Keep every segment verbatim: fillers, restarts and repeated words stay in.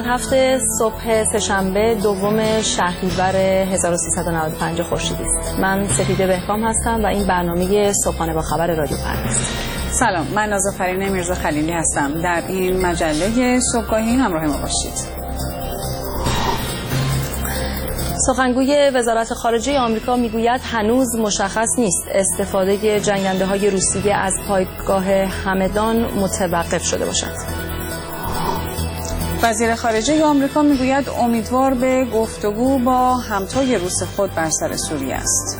ساعت هفت صبح سه‌شنبه دوم شهریور هزار و سیصد و نود و پنج خورشیدی است. من سپیده بهکام هستم و این برنامه صبحانه با خبر رادیو پنج است. سلام، من نازافرین میرزا خلیلی هستم. در این مجله صبحگاهی همراه ما باشید. سخنگوی وزارت خارجه آمریکا میگوید هنوز مشخص نیست استفاده جنگنده‌های روسیه از پایگاه همدان متوقف شده باشد. وزیر خارجه آمریکا میگوید امیدوار به گفتگو با همتای روس خود بر سر سوریه است.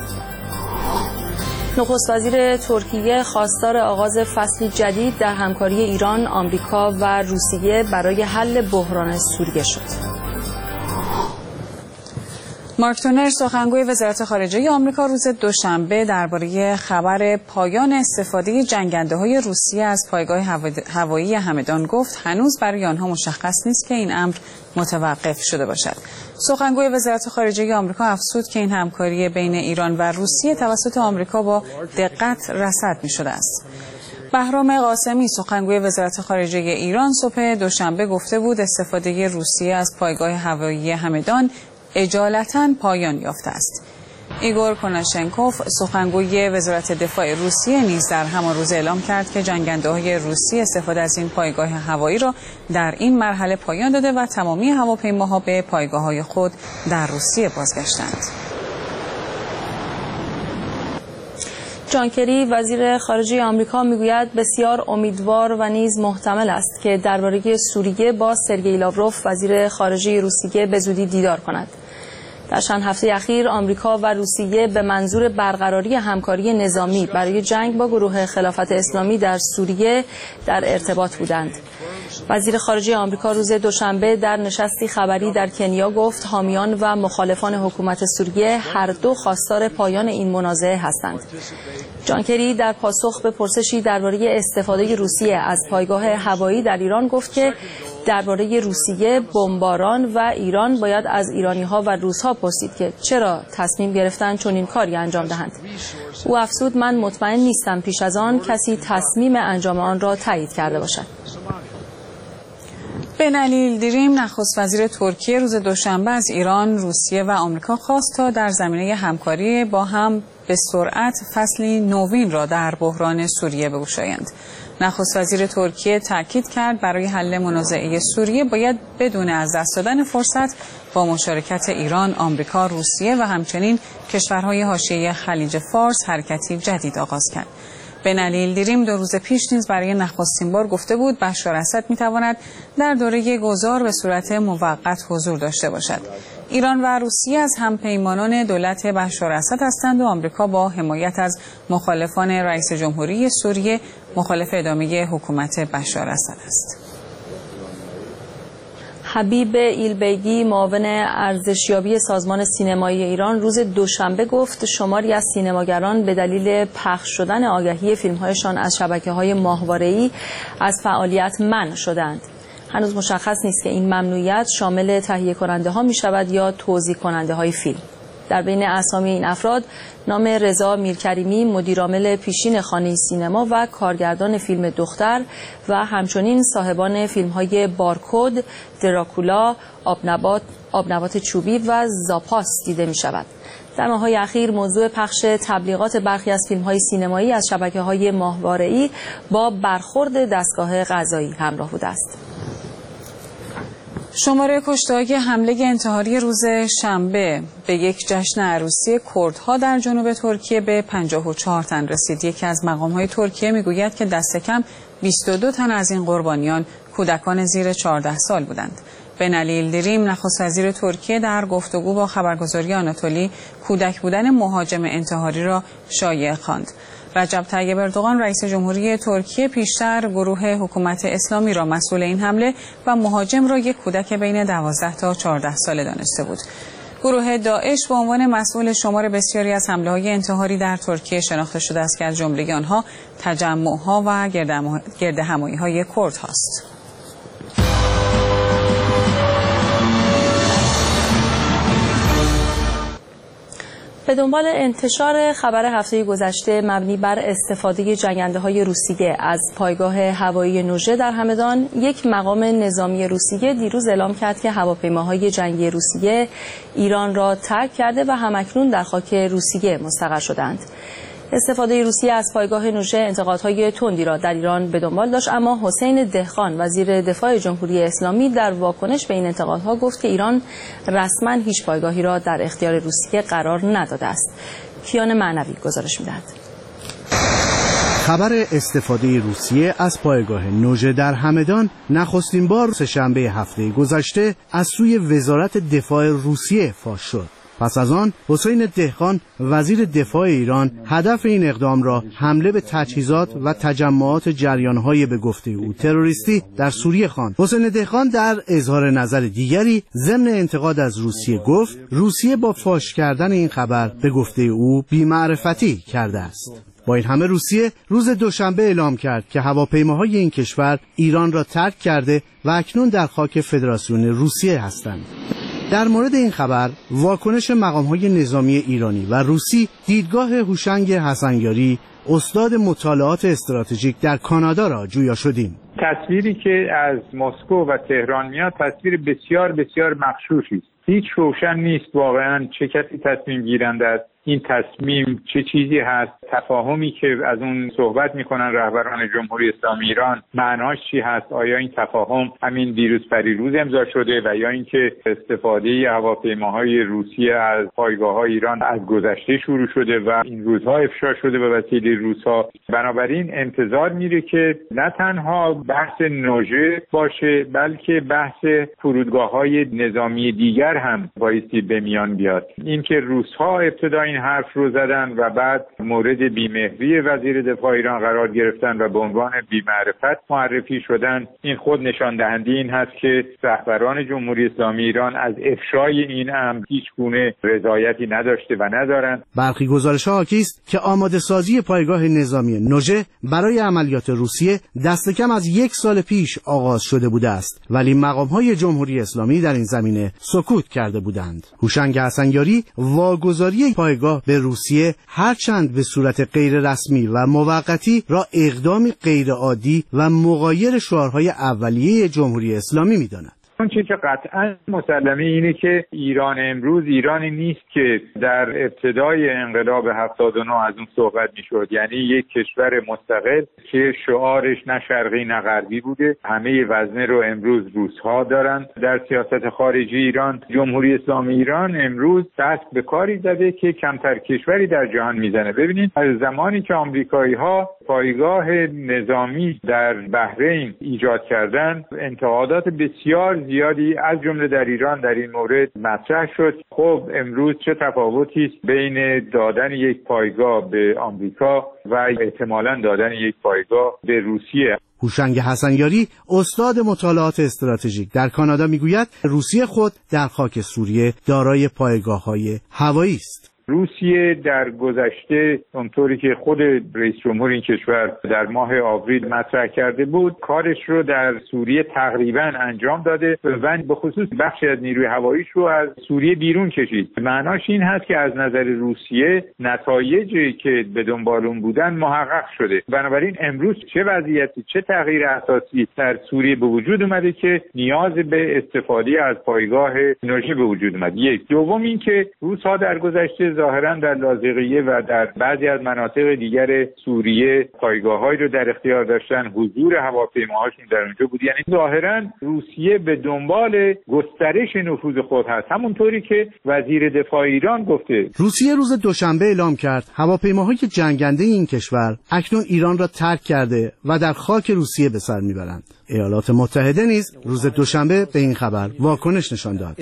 نخست وزیر ترکیه خواستار آغاز فصلی جدید در همکاری ایران، آمریکا و روسیه برای حل بحران سوریه شد. مارک تونر سخنگوی وزارت خارجه آمریکا روز دوشنبه درباره خبر پایان استفاده جنگنده‌های روسیه از پایگاه هوایی همدان گفت هنوز برای آنها مشخص نیست که این امر متوقف شده باشد. سخنگوی وزارت خارجه آمریکا افزود که این همکاری بین ایران و روسیه توسط آمریکا با دقت رصد می‌شده است. بهرام قاسمی سخنگوی وزارت خارجه ایران صبح دوشنبه گفته بود استفاده روسیه از پایگاه هوایی همدان اجالتاً پایان یافته است. ایگور کناشنکوف سخنگوی وزارت دفاع روسیه نیز در همان روز اعلام کرد که جنگنده‌های روسی استفاده از این پایگاه هوایی را در این مرحله پایان داده و تمامی هواپیماها به پایگاه‌های خود در روسیه بازگشتند. جان کری وزیر خارجه آمریکا میگوید بسیار امیدوار و نیز محتمل است که درباره سوریه با سرگئی لاوروف وزیر خارجه روسیه به زودی دیدار کند. در چند هفته اخیر آمریکا و روسیه به منظور برقراری همکاری نظامی برای جنگ با گروه خلافت اسلامی در سوریه در ارتباط بودند. وزیر خارجه آمریکا روز دوشنبه در نشستی خبری در کنیا گفت حامیان و مخالفان حکومت سوریه هر دو خواستار پایان این منازعه هستند. جان کری در پاسخ به پرسشی درباره استفاده روسیه از پایگاه هوایی در ایران گفت که درباره روسیه، بمباران و ایران باید از ایرانی‌ها و روس‌ها پرسید که چرا تصمیم گرفتن چنین کاری انجام دهند. او افزود من مطمئن نیستم پیش از آن کسی تصمیم انجام آن را تایید کرده باشد. بنالی ییلدیریم نخست وزیر ترکیه روز دوشنبه از ایران، روسیه و آمریکا خواست تا در زمینه همکاری با هم به سرعت فصلی نوین را در بحران سوریه بگشایند. نخست وزیر ترکیه تاکید کرد برای حل منازعه سوریه باید بدون از دست دادن فرصت با مشارکت ایران، آمریکا، روسیه و همچنین کشورهای حاشیه خلیج فارس حرکتی جدید آغاز کرد. بنالی ییلدیریم دو روز پیش نیز برای نخستین بار گفته بود بشار اسد میتواند در دوره گذار به صورت موقت حضور داشته باشد. ایران و روسیه از همپیمانان دولت بشار اسد هستند و آمریکا با حمایت از مخالفان رئیس جمهوری سوریه مخالف ادامه حکومت بشار اسد است. حبیب ایلبیگی معاون ارزشیابی سازمان سینمایی ایران روز دوشنبه گفت شماری از سینماگران به دلیل پخش شدن آگهی فیلم‌هایشان از شبکه‌های ماهواره‌ای از فعالیت منع شدند. هنوز مشخص نیست که این ممنوعیت شامل تهیه کننده ها می شود یا توزیع کننده های فیلم. در بین اسامی این افراد نام رضا میرکریمی مدیرعامل پیشین خانه سینما و کارگردان فیلم دختر و همچنین صاحبان فیلم های بارکد، دراکولا، آبنبات، آبنبات چوبی و زاپاس دیده می شود. در ماه‌های اخیر موضوع پخش تبلیغات برخی از فیلم‌های سینمایی از شبکه‌های ماهواره‌ای با برخورد دستگاه قضایی همراه بوده است. شماره کشته‌های حمله انتحاری روز شنبه به یک جشن عروسی کردها در جنوب ترکیه به پنجاه و چهار تن رسید. یکی از مقام‌های ترکیه میگوید که دست کم بیست و دو تن از این قربانیان کودکان زیر چهارده سال بودند. بنالی ییلدیریم نخست وزیر ترکیه در گفتگو با خبرگزاری آناتولی کودک بودن مهاجم انتحاری را شایع خواند. رجب طیب اردوغان رئیس جمهوری ترکیه پیشتر گروه حکومت اسلامی را مسئول این حمله و مهاجم را یک کودک بین دوازده تا چهارده ساله دانسته بود. گروه داعش به عنوان مسئول شمار بسیاری از حمله‌های انتحاری در ترکیه شناخته شده است که از جمله آنها تجمع‌ها و گردهمایی‌های کردهاست. به دنبال انتشار خبر هفته گذشته مبنی بر استفاده جنگنده‌های روسیه از پایگاه هوایی نوژه در همدان، یک مقام نظامی روسیه دیروز اعلام کرد که هواپیماهای جنگی روسیه ایران را ترک کرده و همکنون در خاک روسیه مستقر شدند. استفاده روسیه از پایگاه نوژه انتقادهای تندی را در ایران به دنبال داشت، اما حسین دهقان وزیر دفاع جمهوری اسلامی در واکنش به این انتقادها گفت که ایران رسما هیچ پایگاهی را در اختیار روسیه قرار نداده است. کیان معنوی گزارش می‌دهد. خبر استفاده روسیه از پایگاه نوژه در همدان نخستین بار سه‌شنبه هفته گذشته از سوی وزارت دفاع روسیه فاش شد. پس از آن حسین دهقان وزیر دفاع ایران هدف این اقدام را حمله به تجهیزات و تجمعات جریان‌های به گفته او تروریستی در سوریه خواند. حسین دهقان در اظهار نظر دیگری ضمن انتقاد از روسیه گفت روسیه با فاش کردن این خبر به گفته او بی‌معرفتی کرده است. با این همه روسیه روز دوشنبه اعلام کرد که هواپیماهای این کشور ایران را ترک کرده و اکنون در خاک فدراسیون روسیه هستند. در مورد این خبر واکنش مقام‌های نظامی ایرانی و روسی دیدگاه هوشنگ حسنیاری استاد مطالعات استراتژیک در کانادا را جویا شدیم. تصویری که از مسکو و تهران میاد تصویر بسیار بسیار مغشوشی است. هیچ روشن نیست واقعا چه کسی تصمیم گیرنده است، این تصمیم چه چیزی هست، تفاهمی که از اون صحبت میکنن رهبران جمهوری اسلامی ایران معناش چی هست، آیا این تفاهم همین دیروز پریروز امضا شده و یا اینکه استفاده هواپیماهای روسیه از پایگاه‌های ایران از گذشته شروع شده و این روزها افشا شده به وسیله روس‌ها. بنابراین انتظار میره که نه تنها بحث نوژه باشه بلکه بحث فرودگاه‌های نظامی دیگر هم بایستی به میان بیاد. اینکه روس‌ها ابتدا این حرف رو زدن و بعد مورد بی‌مهری وزیر دفاع ایران قرار گرفتن و به عنوان بی‌معرفت معرفی شدن، این خود نشان دهنده این هست که رهبران جمهوری اسلامی ایران از افشای این امر هیچ گونه رضایتی نداشته و ندارند. برخی گزارش‌ها حاکی است که آماده سازی پایگاه نظامی نوژه برای عملیات روسیه دست کم از یک سال پیش آغاز شده بوده است، ولی مقام‌های جمهوری اسلامی در این زمینه سکوت کرده بودند. هوشنگ حسنیاری واگذاری پایگاه به روسیه هرچند به صورت غیر رسمی و موقتی را اقدامی غیرعادی و مغایر شعارهای اولیه جمهوری اسلامی می‌داند. اون چیزی که قطعا مسلمه اینه که ایران امروز ایرانی نیست که در ابتدای انقلاب هفتاد و نه از اون صحبت میشد، یعنی یک کشور مستقل که شعارش نه شرقی نه غربی بوده. همه وزنه رو امروز روس‌ها دارن در سیاست خارجی ایران. جمهوری اسلامی ایران امروز دست به کاری زده که کمتر کشوری در جهان میزنه. ببینید از زمانی که آمریکایی‌ها پایگاه نظامی در بحرین ایجاد کردن، انتقادات بسیار زیادی از جمله در ایران در این مورد مطرح شد. خب امروز چه تفاوتی است بین دادن یک پایگاه به آمریکا و احتمالاً دادن یک پایگاه به روسیه؟ هوشنگ حسنیاری استاد مطالعات استراتژیک در کانادا میگوید روسیه خود در خاک سوریه دارای پایگاه‌های هوایی است. روسیه در گذشته اونطوری که خود رئیس جمهور این کشور در ماه آوریل مطرح کرده بود، کارش رو در سوریه تقریبا انجام داده و به خصوص بخشی از نیروی هواییش رو از سوریه بیرون کشید. معناش این هست که از نظر روسیه نتایجی که به دنبال اون بودن محقق شده. بنابراین امروز چه وضعیتی، چه تغییر اساسی در سوریه به وجود اومده که نیاز به استفاده از پایگاه نوژه به وجود اومد. یک. دوم این که روس‌ها در گذشته ظاهرا در لاذقیه و در بعضی از مناطق دیگر سوریه پایگاه‌هایی رو در اختیار داشتن، حضور هواپیماهاشون در اونجا بود. یعنی ظاهرا روسیه به دنبال گسترش نفوذ خود هست، همونطوری که وزیر دفاع ایران گفته. روسیه روز دوشنبه اعلام کرد هواپیماهای جنگنده این کشور اکنون ایران را ترک کرده و در خاک روسیه به سر میبرند. ایالات متحده نیز روز دوشنبه به این خبر واکنش نشان داد.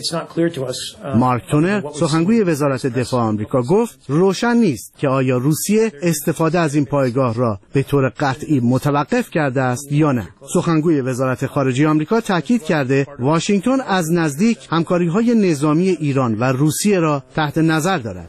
مارک تونر سخنگوی وزارت دفاع آمریکا گفت روشن نیست که آیا روسیه استفاده از این پایگاه را به طور قطعی متوقف کرده است یا نه. سخنگوی وزارت خارجه آمریکا تاکید کرده واشنگتن از نزدیک همکاری‌های نظامی ایران و روسیه را تحت نظر دارد.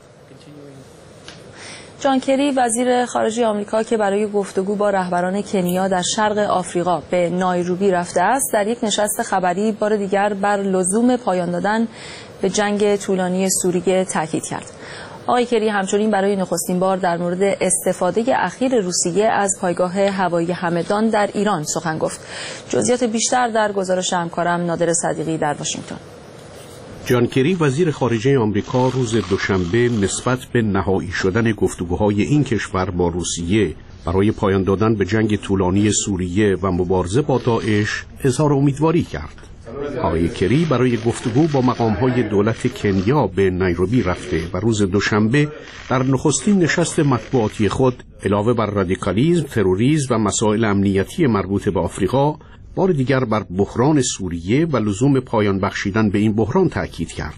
جان کری وزیر خارجه آمریکا که برای گفتگو با رهبران کنیا در شرق آفریقا به نایروبی رفته است، در یک نشست خبری بار دیگر بر لزوم پایان دادن به جنگ طولانی سوریه تاکید کرد. آقای کری همچنین برای نخستین بار در مورد استفاده اخیر روسیه از پایگاه هوایی همدان در ایران سخن گفت. جزئیات بیشتر در گزارش همکارم نادر صدیقی در واشنگتن. جان کری وزیر خارجه آمریکا روز دوشنبه نسبت به نهایی شدن گفتگوهای این کشور با روسیه برای پایان دادن به جنگ طولانی سوریه و مبارزه با داعش اظهار امیدواری کرد. آقای کری برای گفتگو با مقام‌های دولت کنیا به نیروبی رفته و روز دوشنبه در نخستین نشست مطبوعاتی خود علاوه بر رادیکالیسم، تروریسم و مسائل امنیتی مربوط به آفریقا بار دیگر بر بحران سوریه و لزوم پایان بخشیدن به این بحران تأکید کرد.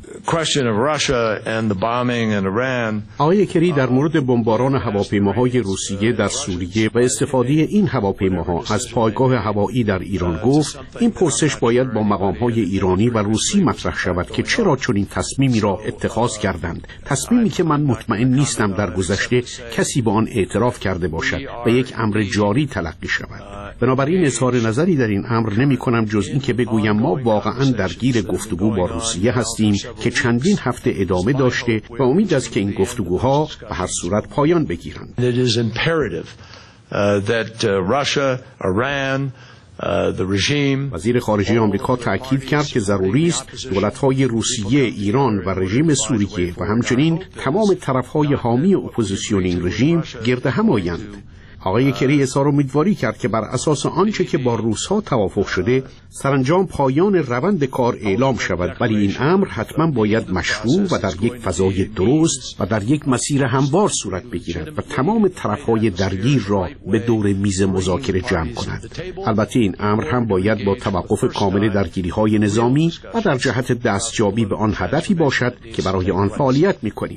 آقای کری در مورد بمباران هواپیماهای روسیه در سوریه و استفاده این هواپیماها از پایگاه هوایی در ایران گفت این پرسش باید با مقام‌های ایرانی و روسی مطرح شود که چرا چنین تصمیمی را اتخاذ کردند، تصمیمی که من مطمئن نیستم در گذشته کسی با آن اعتراف کرده باشد و یک امر جاری تلقی شود. بنابراین اظهار نظری در این امر نمی کنم جز این که بگویم ما واقعا درگیر گفتگو با روسیه هستیم که چندین هفته ادامه داشته و امید است که این گفتگوها به هر صورت پایان بگیرند. وزیر خارجه آمریکا تأکید کرد که ضروری است دولت‌های روسیه، ایران و رژیم سوریه و همچنین تمام طرف‌های حامی اپوزیسیون این رژیم گرد هم آیند. آقای کری اظهار امیدواری کرد که بر اساس آنچه که با روس‌ها توافق شده سرانجام پایان روند کار اعلام شود، ولی این امر حتما باید مشروع و در یک فضای درست و در یک مسیر هموار صورت بگیرد و تمام طرف‌های درگیر را به دور میز مذاکره جمع کند. البته این امر هم باید با توقف کامل درگیری‌های نظامی و در جهت دستیابی به آن هدفی باشد که برای آن فعالیت می‌کنیم.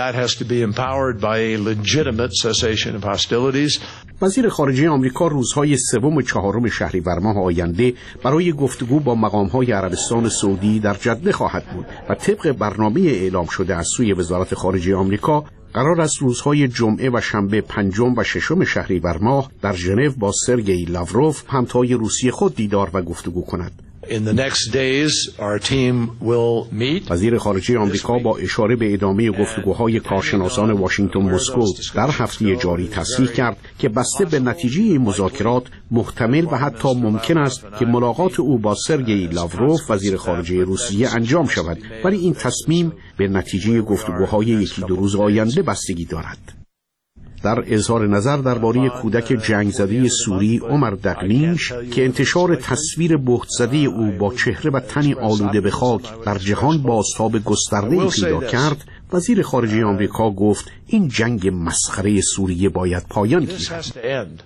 وزیر خارجه آمریکا روزهای سوم و چهارم شهریور ماه آینده برای گفتگو با مقام‌های عربستان سعودی در جده خواهد بود و طبق برنامه اعلام شده از سوی وزارت خارجه آمریکا قرار است روزهای جمعه و شنبه پنجم و ششم شهریور ماه در ژنو با سرگئی لاوروف همتای روسی خود دیدار و گفتگو کند. In the next days, our team will meet. وزیر خارجه آمریکا با اشاره به ادامه گفتگوهای کارشناسان واشنگتن مسکو در هفته جاری تصریح کرد که بسته به نتیجه این مذاکرات محتمل و حتی ممکن است که ملاقات او با سرگئی لاوروف وزیر خارجه روسیه انجام شود، ولی این تصمیم به نتیجه گفتگوهای یکی دو روز آینده بستگی دارد. در اظهار نظر درباره کودک جنگ زده سوری عمر دقلیش که انتشار تصویر بهت زده او با چهره و تنی آلوده به خاک در جهان بازتاب گسترده‌ای پیدا کرد، وزیر خارجه آمریکا گفت این جنگ مسخره سوریه باید پایان گیرد.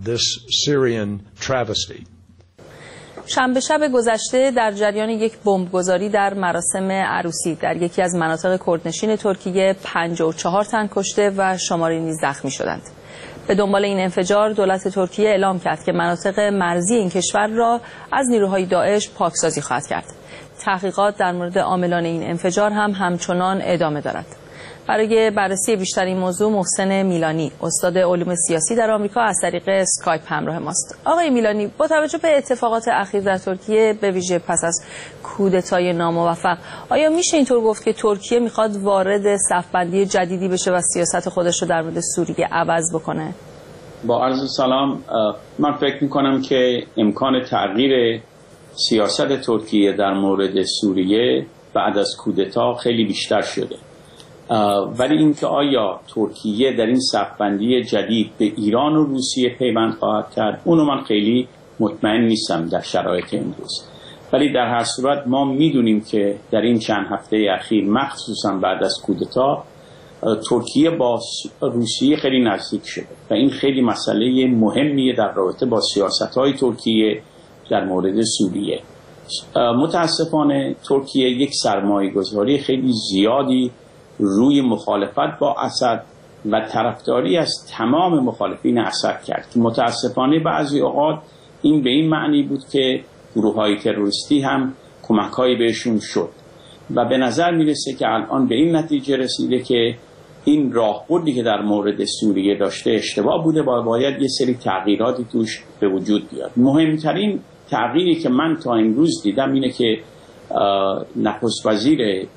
شنبه شب گذشته در جریان یک بمبگذاری در مراسم عروسی در یکی از مناطق کردنشین ترکیه پنجاه و چهار تن کشته و شماری نیز زخمی شدند. به دنبال این انفجار دولت ترکیه اعلام کرد که مناطق مرزی این کشور را از نیروهای داعش پاکسازی خواهد کرد. تحقیقات در مورد عاملان این انفجار هم همچنان ادامه دارد. برای بررسی بیشتر این موضوع محسن میلانی استاد علوم سیاسی در آمریکا از طریق اسکایپ همراه ماست. آقای میلانی، با توجه به اتفاقات اخیر در ترکیه به ویژه پس از کودتای ناموفق، آیا میشه اینطور گفت که ترکیه میخواد وارد صف‌بندی جدیدی بشه و سیاست خودش رو در مورد سوریه عوض بکنه؟ با عرض سلام، من فکر میکنم که امکان تغییر سیاست ترکیه در مورد سوریه بعد از کودتا خیلی بیشتر شده. ولی اینکه آیا ترکیه در این صف‌بندی جدید به ایران و روسیه پیوند خواهد کرد، اونو من خیلی مطمئن نیستم در شرایط امروز. ولی در هر صورت ما میدونیم که در این چند هفته اخیر مخصوصا بعد از کودتا ترکیه با روسیه خیلی نزدیک شده و این خیلی مسئله مهمیه در رابطه با سیاست‌های ترکیه در مورد سوریه. متاسفانه ترکیه یک سرمایه‌گذاری خیلی زیادی روی مخالفت با اسد و طرفداری از تمام مخالفین اسد کرد که متاسفانه بعضی اوقات این به این معنی بود که گروه‌های تروریستی هم کمک‌هایی بهشون شد و به نظر میرسه که الان به این نتیجه رسیده که این راهبردی که در مورد سوریه داشته اشتباه بوده و باید یه سری تغییراتی توش به وجود بیاد. مهمترین تغییری که من تا امروز دیدم اینه که نخست وزیر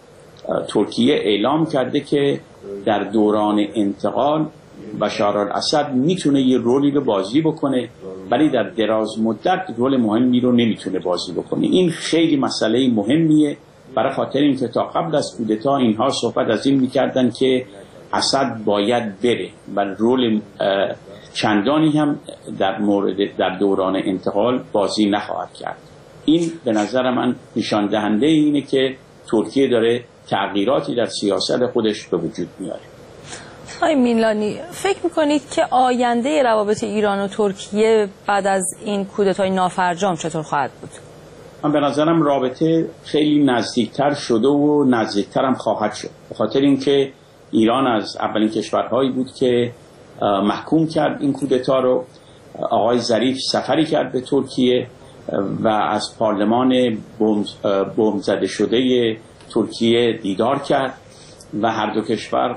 ترکیه اعلام کرده که در دوران انتقال بشار الاسد میتونه یه رولی رو بازی بکنه، ولی در دراز مدت رول مهمی رو نمیتونه بازی بکنه. این خیلی مسئله مهمیه، برای خاطر اینکه تا قبل از کودتا اینها صحبت از این میکردن که اسد باید بره و رول چندانی هم در مورد در دوران انتقال بازی نخواهد کرد. این به نظر من نشان دهنده اینه که ترکیه داره تغییراتی در سیاست خودش به وجود میاره. آقای میلانی، فکر میکنید که آینده روابط ایران و ترکیه بعد از این کودتای نافرجام چطور خواهد بود؟ من به نظرم رابطه خیلی نزدیکتر شده و نزدیکتر هم خواهد شد، به خاطر اینکه ایران از اولین کشورهایی بود که محکوم کرد این کودتا رو. آقای ظریف سفری کرد به ترکیه و از پارلمان بمب زده شده ترکیه دیدار کرد و هر دو کشور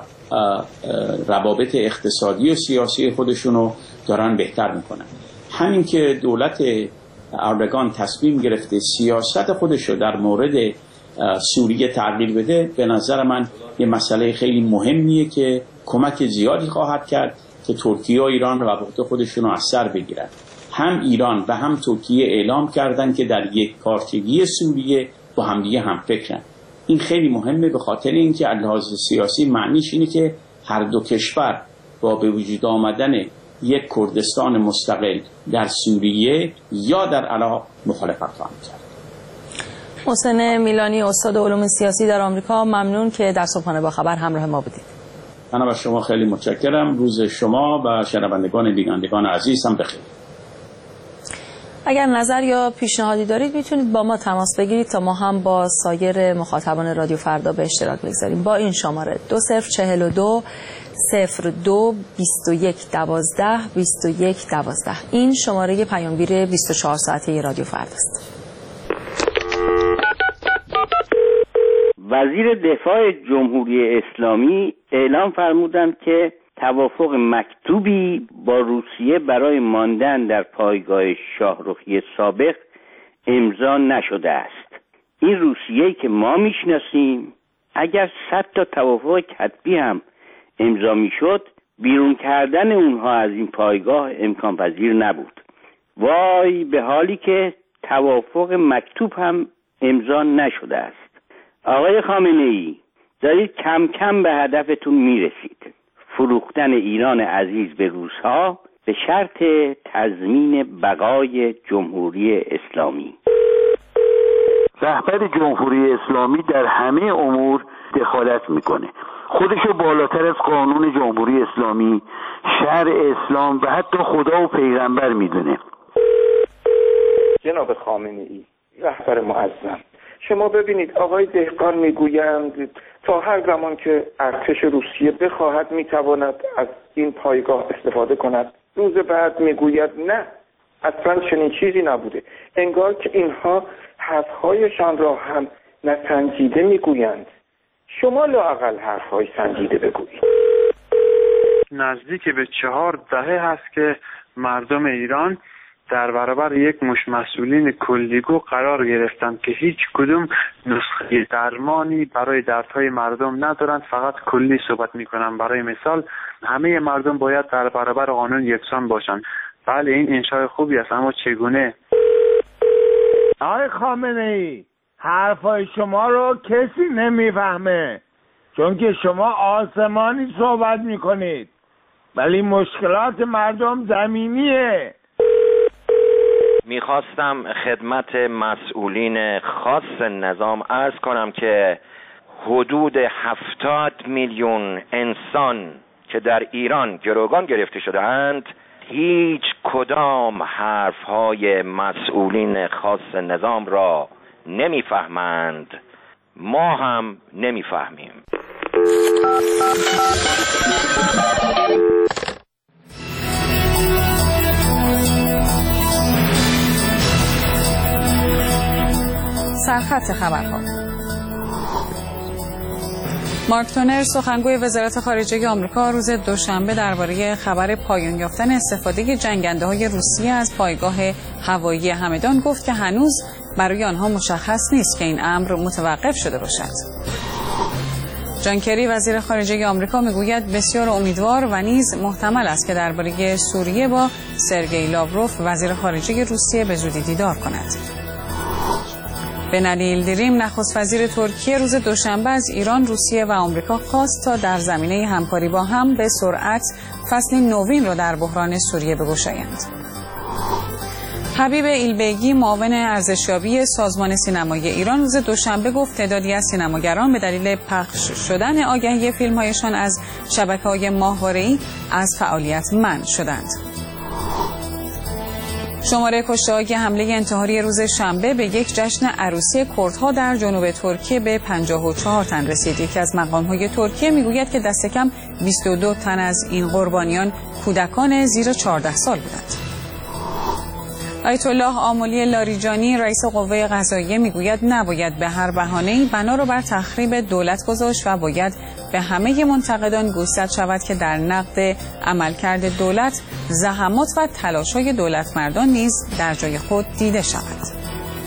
روابط اقتصادی و سیاسی خودشونو دارن بهتر میکنن. همین که دولت اردوغان تصمیم گرفته سیاست خودشو در مورد سوریه تغییر بده، به نظر من یه مسئله خیلی مهمیه که کمک زیادی خواهد کرد که ترکیه و ایران روابط خودشونو از سر بگیرن. هم ایران و هم ترکیه اعلام کردن که در یک پارچگی سوریه با همدیگه هم فکرن. این خیلی مهمه، به خاطر اینکه از لحاظ سیاسی معنیش اینه که هر دو کشور با به وجود آمدن یک کردستان مستقل در سوریه یا در عراق مخالفت خواهند کرد. محسن میلانی، استاد علوم سیاسی در آمریکا، ممنون که در صبحانه با خبر همراه ما بودید. من با شما خیلی متشکرم. روز شما و شنوندگان بینندگان عزیز هم بخیر. اگر نظر یا پیشنهادی دارید میتونید با ما تماس بگیرید تا ما هم با سایر مخاطبان رادیو فردا به اشتراک بگذاریم. با این شماره دو صفر چهل و دو صفر دو بیست و یک دوازده بیست و یک دوازده. این شماره پیامگیر بیست و چهار ساعته رادیو فردا است. وزیر دفاع جمهوری اسلامی اعلام فرمودند که توافق مکتوبی با روسیه برای ماندن در پایگاه شاهرخی سابق امضا نشده است. این روسیه‌ای که ما میشناسیم اگر صد تا توافق کتبی هم امضا میشد، بیرون کردن اونها از این پایگاه امکان پذیر نبود. وای به حالی که توافق مکتوب هم امضا نشده است. آقای خامنه‌ای، دارید کم کم به هدفتون میرسید. فروختن ایران عزیز به روس‌ها به شرط تضمین بقای جمهوری اسلامی. رهبر جمهوری اسلامی در همه امور دخالت میکنه. خودشو بالاتر از قانون جمهوری اسلامی، شرع اسلام و حتی خدا و پیغمبر میدونه. جناب خامنه‌ای، رهبر معظم، شما ببینید آقای دهقان میگویند تا هر زمان که ارتش روسیه بخواهد میتواند از این پایگاه استفاده کند. روز بعد میگوید نه، اصلا چنین چیزی نبوده. انگار که اینها حرفهایشان را هم نسنجیده میگویند. شما لااقل حرفهای سنجیده بگویید. نزدیک به چهار دهه هست که مردم ایران در برابر یک مش مسئولین کلیگو قرار گرفتند که هیچ کدوم نسخه درمانی برای دردهای مردم ندارند، فقط کلی صحبت میکنند. برای مثال همه مردم باید در برابر قانون یکسان باشند. بله، این انشای خوبی است، اما چگونه؟ آقای خامنه‌ای، حرفای شما رو کسی نمیفهمه، چون که شما آسمانی صحبت میکنید ولی مشکلات مردم زمینیه. میخواستم خدمت مسئولین خاص نظام عرض کنم که حدود هفتاد میلیون انسان که در ایران گروگان گرفته شده‌اند هیچ کدام حرفهای مسئولین خاص نظام را نمیفهمند. ما هم نمیفهمیم. سرخط خبرها. مارک تونر، سخنگوی وزارت خارجه آمریکا، روز دوشنبه درباره خبر پایان یافتن استفاده جنگنده‌های روسیه از پایگاه هوایی همدان گفت که هنوز برای آنها مشخص نیست که این امر متوقف شده باشد. جان کری وزیر خارجه آمریکا میگوید بسیار امیدوار و نیز محتمل است که درباره سوریه با سرگئی لاوروف وزیر خارجه روسیه به زودی دیدار کند. بنالی ییلدیریم نخست وزیر ترکیه روز دوشنبه از ایران، روسیه و آمریکا خواست تا در زمینه همکاری با هم به سرعت فصل نوین را در بحران سوریه بگشایند. حبیب ایلبیگی معاون ارزشیابی سازمان سینمایی ایران روز دوشنبه گفت تعدادی از سینماگران به دلیل پخش شدن آگهی فیلم‌هایشان از شبکه‌های ماهواره‌ای از فعالیت منع شدند. شماره کشته‌های حمله انتحاری روز شنبه به یک جشن عروسی کردها در جنوب ترکیه به پنجاه و چهار تن رسید. یکی از مقام‌های ترکیه میگوید که دست کم بیست و دو تن از این قربانیان کودکان زیر چهارده سال بودند. آیت الله آملی لاریجانی رئیس قوه قضاییه میگوید نباید به هر بهانه‌ای بنا را بر تخریب دولت گذاشت و باید به همه منتقدان گوشزد شود که در نقد عملکرد دولت زحمات و تلاش‌های دولتمردان نیز در جای خود دیده شود.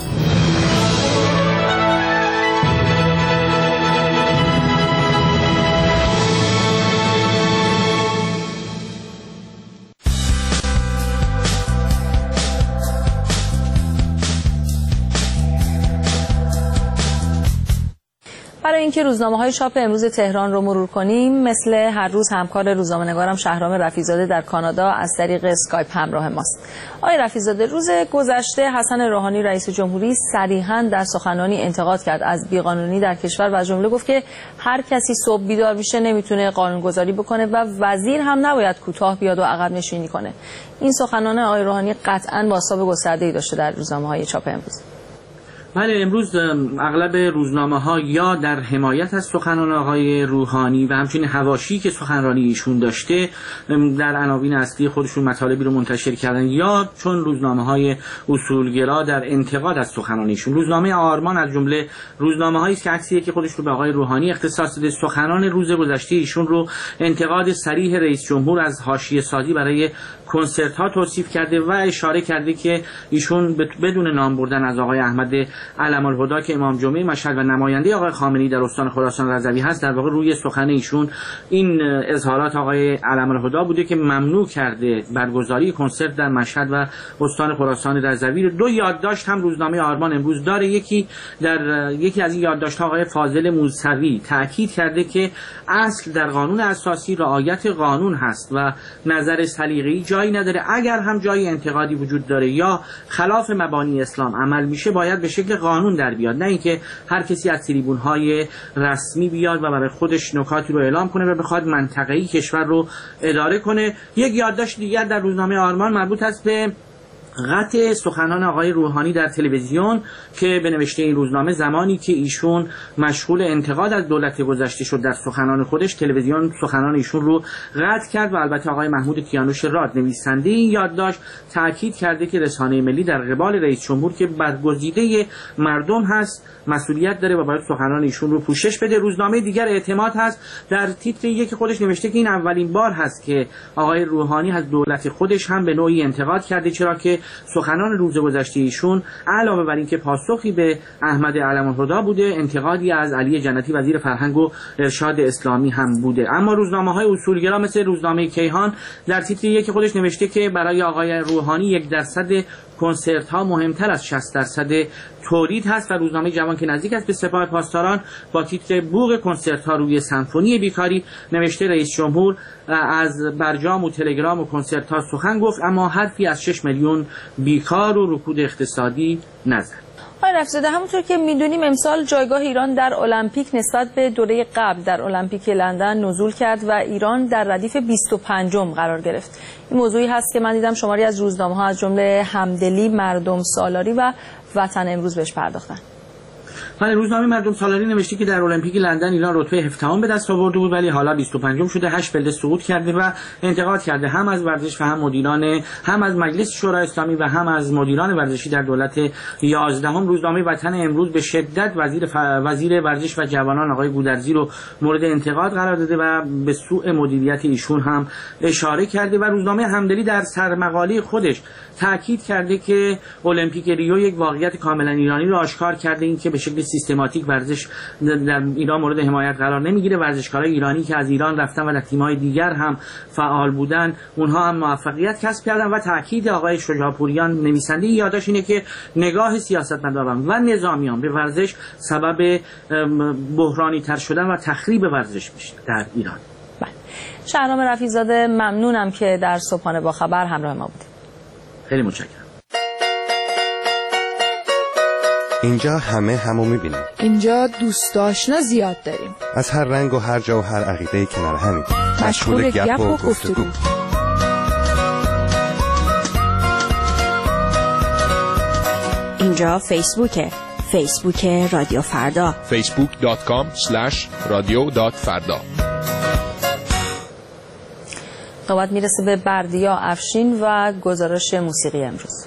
برای اینکه روزنامه‌های چاپ امروز تهران رو مرور کنیم، مثل هر روز همکار روزنامه‌نگارم شهرام رفیع‌زاده در کانادا از طریق اسکایپ همراه ماست. آقای رفیع‌زاده، روز گذشته حسن روحانی رئیس جمهوری صریحاً در سخنرانی انتقاد کرد از بیقانونی در کشور و جمله گفت که هر کسی صبح بیدار میشه نمیتونه قانونگذاری بکنه و وزیر هم نباید کوتاه بیاد و عقب نشینی کنه. این سخنان آقای روحانی قطعاً بازتاب گسترده‌ای داشته در روزنامه‌های چاپ امروز. بله، امروز اغلب روزنامه‌ها یا در حمایت از سخنان آقای روحانی و همچنین حواشی که سخنرانی ایشون داشته در عناوین اصلی خودشون مطالبی رو منتشر کردن، یا چون روزنامه‌های اصولگرا در انتقاد از سخنان ایشون. روزنامه آرمان از جمله روزنامه‌هایی است که عکسیه که خودش رو به آقای روحانی اختصاص داده، سخنان روز گذشته ایشون رو انتقاد صریح رئیس جمهور از حاشیه سازی برای کنسرت ها توصیف کرده و اشاره کرده که ایشون بدون نام بردن از آقای احمد علم الهدا که امام جمعه مشهد و نماینده آقای خامنه‌ای در استان خراسان رضوی هست، در واقع روی سخن ایشون این اظهارات آقای علم الهدا بوده که ممنوع کرده برگزاری کنسرت در مشهد و استان خراسان رضوی. دو یادداشت هم روزنامه آرمان امروز داره. یکی در یکی از این یادداشت‌ها آقای فاضل موسوی تاکید کرده که اصل در قانون اساسی رعایت قانون هست و نظر سلیقه‌ای جایی نداره. اگر هم جایی انتقادی وجود داره یا خلاف مبانی اسلام عمل میشه، باید به شکل قانون در بیاد، نه اینکه هر کسی از تریبون‌های رسمی بیاد و برای خودش نکاتی رو اعلام کنه و بخواد منطقه‌ای کشور رو اداره کنه. یک یادداشت دیگر در روزنامه آرمان مربوط است به قطع سخنان آقای روحانی در تلویزیون که به نوشته این روزنامه زمانی که ایشون مشغول انتقاد از دولت گذشته شد در سخنان خودش، تلویزیون سخنان ایشون رو قطع کرد و البته آقای محمود کیانوش راد نویسنده این یادداشت تاکید کرده که رسانه ملی در قبال رئیس جمهور که برگزیده مردم هست مسئولیت داره و باید سخنان ایشون رو پوشش بده. روزنامه دیگر اعتماد هست در تیتر یک خودش نوشته که این اولین بار هست که آقای روحانی از دولت خودش هم به نوعی انتقاد کرده، چرا که سخنان روز گذشته ایشون علاوه بر اینکه پاسخی به احمد علم الهدا بوده، انتقادی از علی جنتی وزیر فرهنگ و ارشاد اسلامی هم بوده. اما روزنامه‌های اصولگرا مثل روزنامه کیهان در تیتر یک خودش نوشته که برای آقای روحانی یک درصد کنسرت ها مهمتر از شصت درصد تولید هست و روزنامه جوان که نزدیک است به سپاه پاسداران با تیتر بوق کنسرت ها روی سمفونی بیکاری نوشته رئیس جمهور از برجام و تلگرام و کنسرت ها سخن گفت اما حرفی از شش میلیون بیکار و رکود اقتصادی نزد. آقای رفیع‌زاده، همونطور که میدونیم امسال جایگاه ایران در المپیک نسبت به دوره قبل در المپیک لندن نزول کرد و ایران در ردیف بیست و پنجم قرار گرفت. این موضوعی هست که من دیدم شماری از روزنامه‌ها از جمله همدلی، مردم سالاری و وطن امروز بهش پرداختن. من روزنامه مردم سالاری نوشته که در المپیک لندن ایران رتبه هفدهم به دست آورده بود ولی حالا بیست و پنجم شده، هشت پله صعود کرده و انتقاد کرده هم از ورزش و هم مدیران هم از مجلس شورای اسلامی و هم از مدیران ورزشی در دولت یازدهم. روزنامه وطن امروز به شدت وزیر ف... وزیر ورزش و جوانان آقای گودرزی رو مورد انتقاد قرار داده و به سوء مدیریت ایشون هم اشاره کرده و روزنامه همدلی در سرمقاله خودش تاکید کرده که المپیک ریو یک واقعیت کاملا ایرانی رو آشکار کرده، این که به شکل سیستماتیک ورزش در ایران مورد حمایت قرار نمیگیره. ورزشکارای ایرانی که از ایران رفتن و در تیم‌های دیگر هم فعال بودن اونها هم موفقیت کسب کردن و تاکید آقای شجاع‌پوریان نویسنده یادداشت اینه که نگاه سیاستمداران و نظامیان به ورزش سبب بحرانی تر شدن و تخریب ورزش میشه در ایران. شهرام رفیع‌زاده ممنونم که در صبحانه با خبر همراه ما بودید. خیلی متشکرم. اینجا همه همو میبینیم. اینجا دوست آشنا زیاد داریم. از هر رنگ و هر جا و هر عقیده کنار همیم. مشغول گپ و گفتگو. اینجا فیسبوکه. فیسبوک رادیو فردا. فیسبوک دات کام اسلش رادیو دات فردا. نوبت میرسه به بردیا افشین و گزارش موسیقی امروز.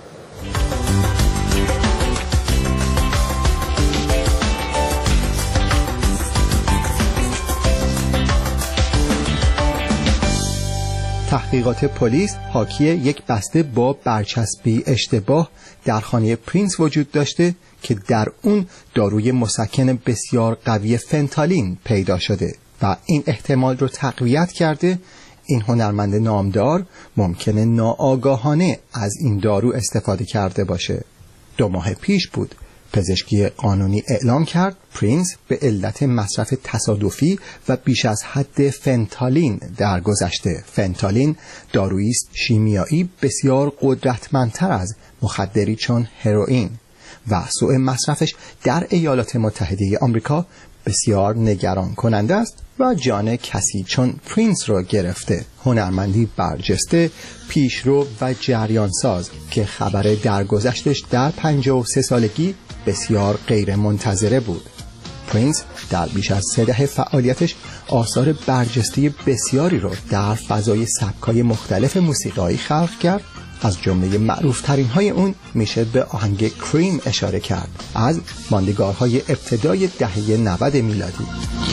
تحقیقات پلیس حاکی یک بسته با برچسبی اشتباه در خانه پرینس وجود داشته که در اون داروی مسکن بسیار قوی فنتالین پیدا شده و این احتمال رو تقویت کرده این هنرمند نامدار ممکنه ناآگاهانه از این دارو استفاده کرده باشه. دو ماه پیش بود پزشکی قانونی اعلام کرد پرینس به علت مصرف تصادفی و بیش از حد فنتالین درگذشته. فنتالین دارویی است شیمیایی بسیار قدرتمندتر از مخدری چون هروئین و سوء مصرفش در ایالات متحده آمریکا بسیار نگران کننده است و جان کسی چون پرینس رو گرفته. هنرمندی برجسته، پیشرو و جریانساز که خبر درگذشتش در پنجاه و سه سالگی بسیار غیر منتظره بود. پرینس در بیش از سه دهه فعالیتش آثار برجسته بسیاری رو در فضای سبک‌های مختلف موسیقایی خلق کرد. از جمله معروف ترین های اون میشه به آهنگ کریم اشاره کرد از ماندگارهای ابتدای دهه نود میلادی.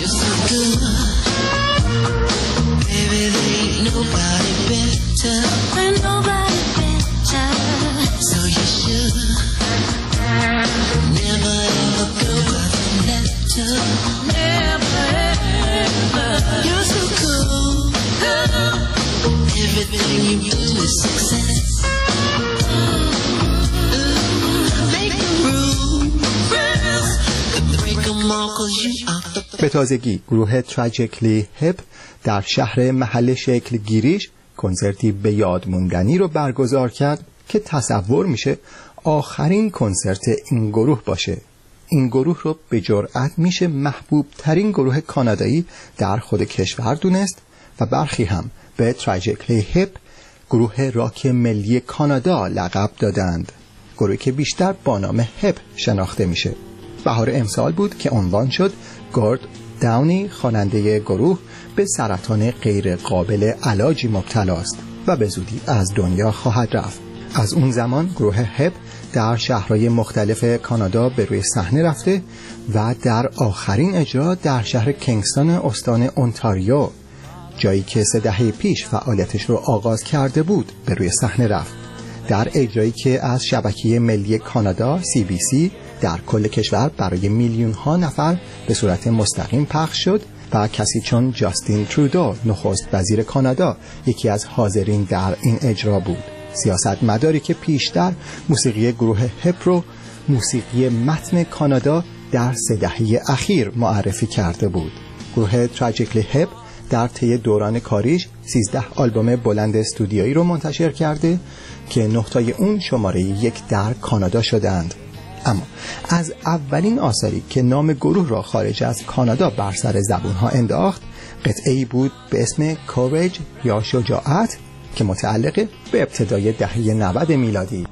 به تازگی گروه تراژیکلی هپ در شهر محل شکل گیریش کنسرتی به یاد موندنی رو برگزار کرد که تصور میشه آخرین کنسرت این گروه باشه. این گروه رو به جرئت میشه محبوب ترین گروه کانادایی در خود کشور دونست و برخی هم به تراژیکلی هپ گروه راک ملی کانادا لقب دادند. گروهی که بیشتر با نام هپ شناخته میشه. بهار امسال بود که عنوان شد گارد داونی خواننده گروه به سرطان غیر قابل علاجی مبتلا است و به زودی از دنیا خواهد رفت. از اون زمان گروه هپ در شهرهای مختلف کانادا به روی صحنه رفته و در آخرین اجرا در شهر کینگستون استان اونتاریو، جایی که سه دهه پیش فعالیتش رو آغاز کرده بود، به روی صحنه رفت. در اجرایی که از شبکه ملی کانادا سی بی سی در کل کشور برای میلیون ها نفر به صورت مستقیم پخش شد و کسی چون جاستین ترودو نخست وزیر کانادا یکی از حاضرین در این اجرا بود. سیاستمداری که پیشتر موسیقی گروه هپ رو موسیقی متن کانادا در سه دهه اخیر معرفی کرده بود. گروه تراژیکلی هپ در طی دوران کاریش سیزده آلبوم بلند استودیویی رو منتشر کرده که نقطای اون شماره یک در کانادا شدند. اما از اولین آثاری که نام گروه را خارج از کانادا بر سر زبونها انداخت قطعه‌ای بود به اسم کوریج یا شجاعت که متعلق به ابتدای دهه نود میلادی.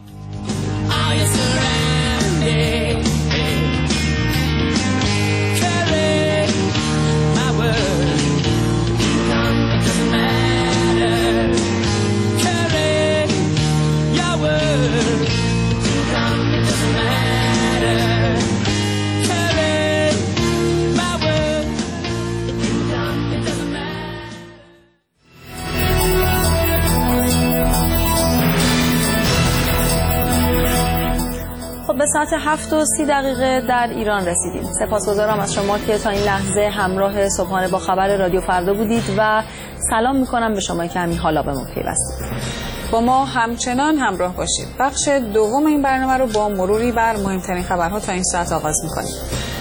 ساعت هفت و سی دقیقه در ایران رسیدیم. سپاسگزارم از شما که تا این لحظه همراه صبحانه با خبر رادیو فردا بودید و سلام میکنم به شما که همین حالا به ما پیوستید. با ما همچنان همراه باشید. بخش دوم این برنامه رو با مروری بر مهمترین خبرها تا این ساعت آغاز میکنیم.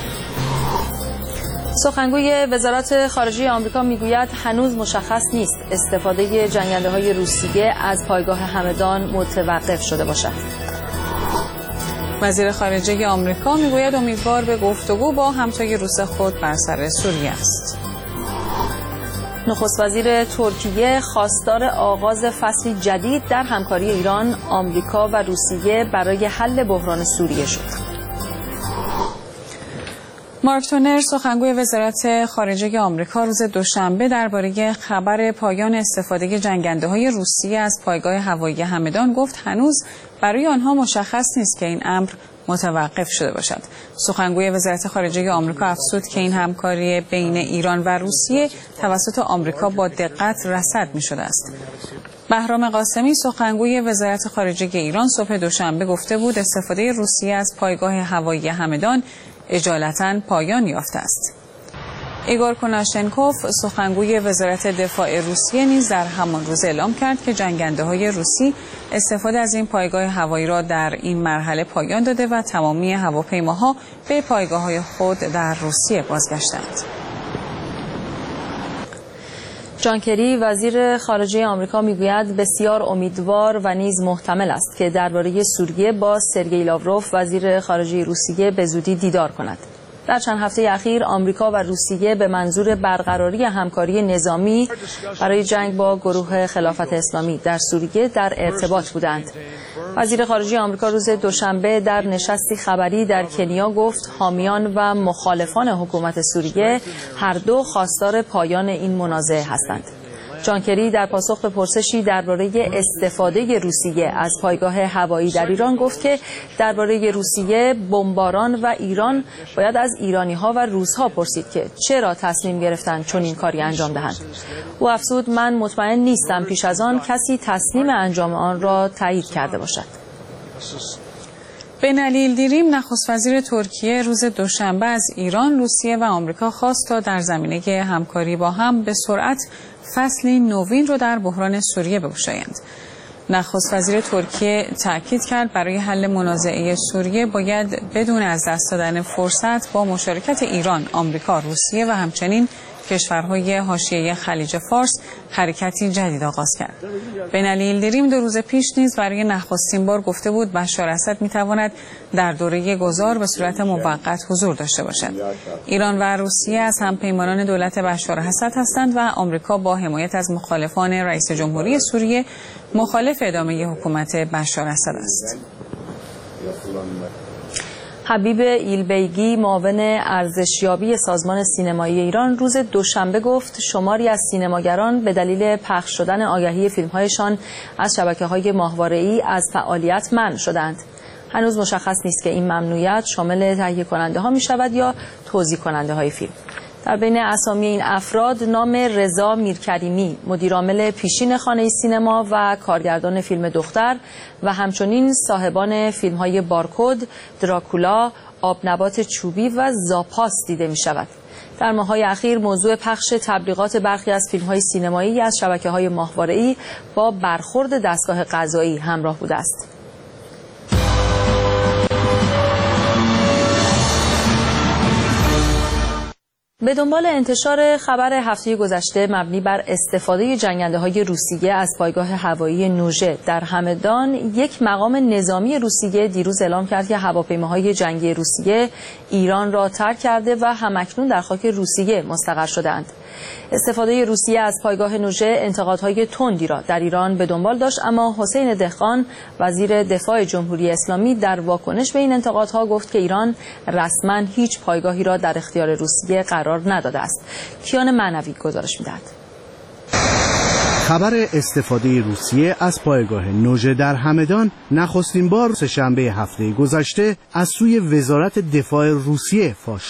سخنگوی وزارت خارجه آمریکا میگوید هنوز مشخص نیست استفاده جنگنده‌های روسیه از پایگاه همدان متوقف شده باشد. وزیر خارجه آمریکا میگوید امیدوار به گفتگو با همتای روس خود بر سر سوریه است. نخست وزیر ترکیه خواستار آغاز فصلی جدید در همکاری ایران، آمریکا و روسیه برای حل بحران سوریه شد. مارک تونر سخنگوی وزارت خارجه آمریکا روز دوشنبه درباره خبر پایان استفاده جنگنده‌های روسیه از پایگاه هوایی همدان گفت هنوز برای آنها مشخص نیست که این امر متوقف شده باشد. سخنگوی وزارت خارجه آمریکا افزود که این همکاری بین ایران و روسیه توسط آمریکا با دقت رصد می‌شده است. بهرام قاسمی سخنگوی وزارت خارجه ایران صبح دوشنبه گفته بود استفاده روسیه از پایگاه هوایی همدان اجالتاً پایان یافته است. ایگور کناشنکوف سخنگوی وزارت دفاع روسیه نیز در همان روز اعلام کرد که جنگنده‌های روسی استفاده از این پایگاه هوایی را در این مرحله پایان داده و تمامی هواپیماها به پایگاه‌های خود در روسیه بازگشتند. جان کری وزیر خارجه آمریکا میگوید بسیار امیدوار و نیز محتمل است که درباره سوریه با سرگئی لاوروف وزیر خارجه روسیه به زودی دیدار کند. در چند هفته اخیر آمریکا و روسیه به منظور برقراری همکاری نظامی برای جنگ با گروه خلافت اسلامی در سوریه در ارتباط بودند. وزیر خارجه آمریکا روز دوشنبه در نشستی خبری در کنیا گفت حامیان و مخالفان حکومت سوریه هر دو خواستار پایان این منازعه هستند. جان کری در پاسخ به پرسشی درباره استفاده روسیه از پایگاه هوایی در ایران گفت که درباره روسیه، بمباران و ایران باید از ایرانی‌ها و روس‌ها پرسید که چرا تصمیم گرفتند چون این کاری انجام دهند. او افزود من مطمئن نیستم پیش از آن کسی تصمیم انجام آن را تایید کرده باشد. بنالی یلدیریم نخست وزیر ترکیه روز دوشنبه از ایران، روسیه و آمریکا خواست تا در زمینه همکاری با هم به سرعت فصلی نوین رو در بحران سوریه بگشایند. نخست وزیر ترکیه تاکید کرد برای حل منازعه سوریه باید بدون از دست دادن فرصت با مشارکت ایران، آمریکا، روسیه و همچنین کشورهای حاشیه خلیج فارس حرکتی جدید آغاز کرد. بنالی یلدیریم دو روز پیش نیز برای نخستین بار گفته بود بشار اسد میتواند در دوره گذار به صورت موقت حضور داشته باشد. ایران و روسیه از همپیمانان دولت بشار اسد هستند و آمریکا با حمایت از مخالفان رئیس جمهوری سوریه مخالف ادامه حکومت بشار اسد است. حبیب ایلبیگی معاون ارزشیابی سازمان سینمایی ایران روز دوشنبه گفت شماری از سینماگران به دلیل پخش شدن آگهی فیلم‌هایشان از شبکه‌های ماهواره‌ای از فعالیت منع شدند. هنوز مشخص نیست که این ممنوعیت شامل تهیه کننده ها می شود یا توزیع کننده های فیلم. در بین اسامی این افراد نام رضا میرکریمی، مدیرعامل پیشین خانه سینما و کارگردان فیلم دختر و همچنین صاحبان فیلم‌های بارکد، دراکولا، آبنبات چوبی و زاپاس دیده می شود. در ماه‌های اخیر موضوع پخش تبلیغات برخی از فیلم‌های سینمایی از شبکه‌های ماهواره‌ای با برخورد دستگاه قضایی همراه بوده است. به دنبال انتشار خبر هفته گذشته مبنی بر استفاده جنگنده‌های روسیه از پایگاه هوایی نوژه در همدان، یک مقام نظامی روسیه دیروز اعلام کرد که هواپیماهای جنگی روسیه ایران را ترک کرده و همکنون در خاک روسیه مستقر شدند. استفاده روسیه از پایگاه نوژه انتقادهای تندی را در ایران به دنبال داشت، اما حسین دهقان وزیر دفاع جمهوری اسلامی در واکنش به این انتقادها گفت که ایران رسما هیچ پایگاهی را در اختیار روسیه قرار نداده است. کیان معنوی گزارش می‌دهد. خبر استفاده روسیه از پایگاه نوژه در همدان نخستین بار سه‌شنبه هفته گذشته از سوی وزارت دفاع روسیه فاش شد.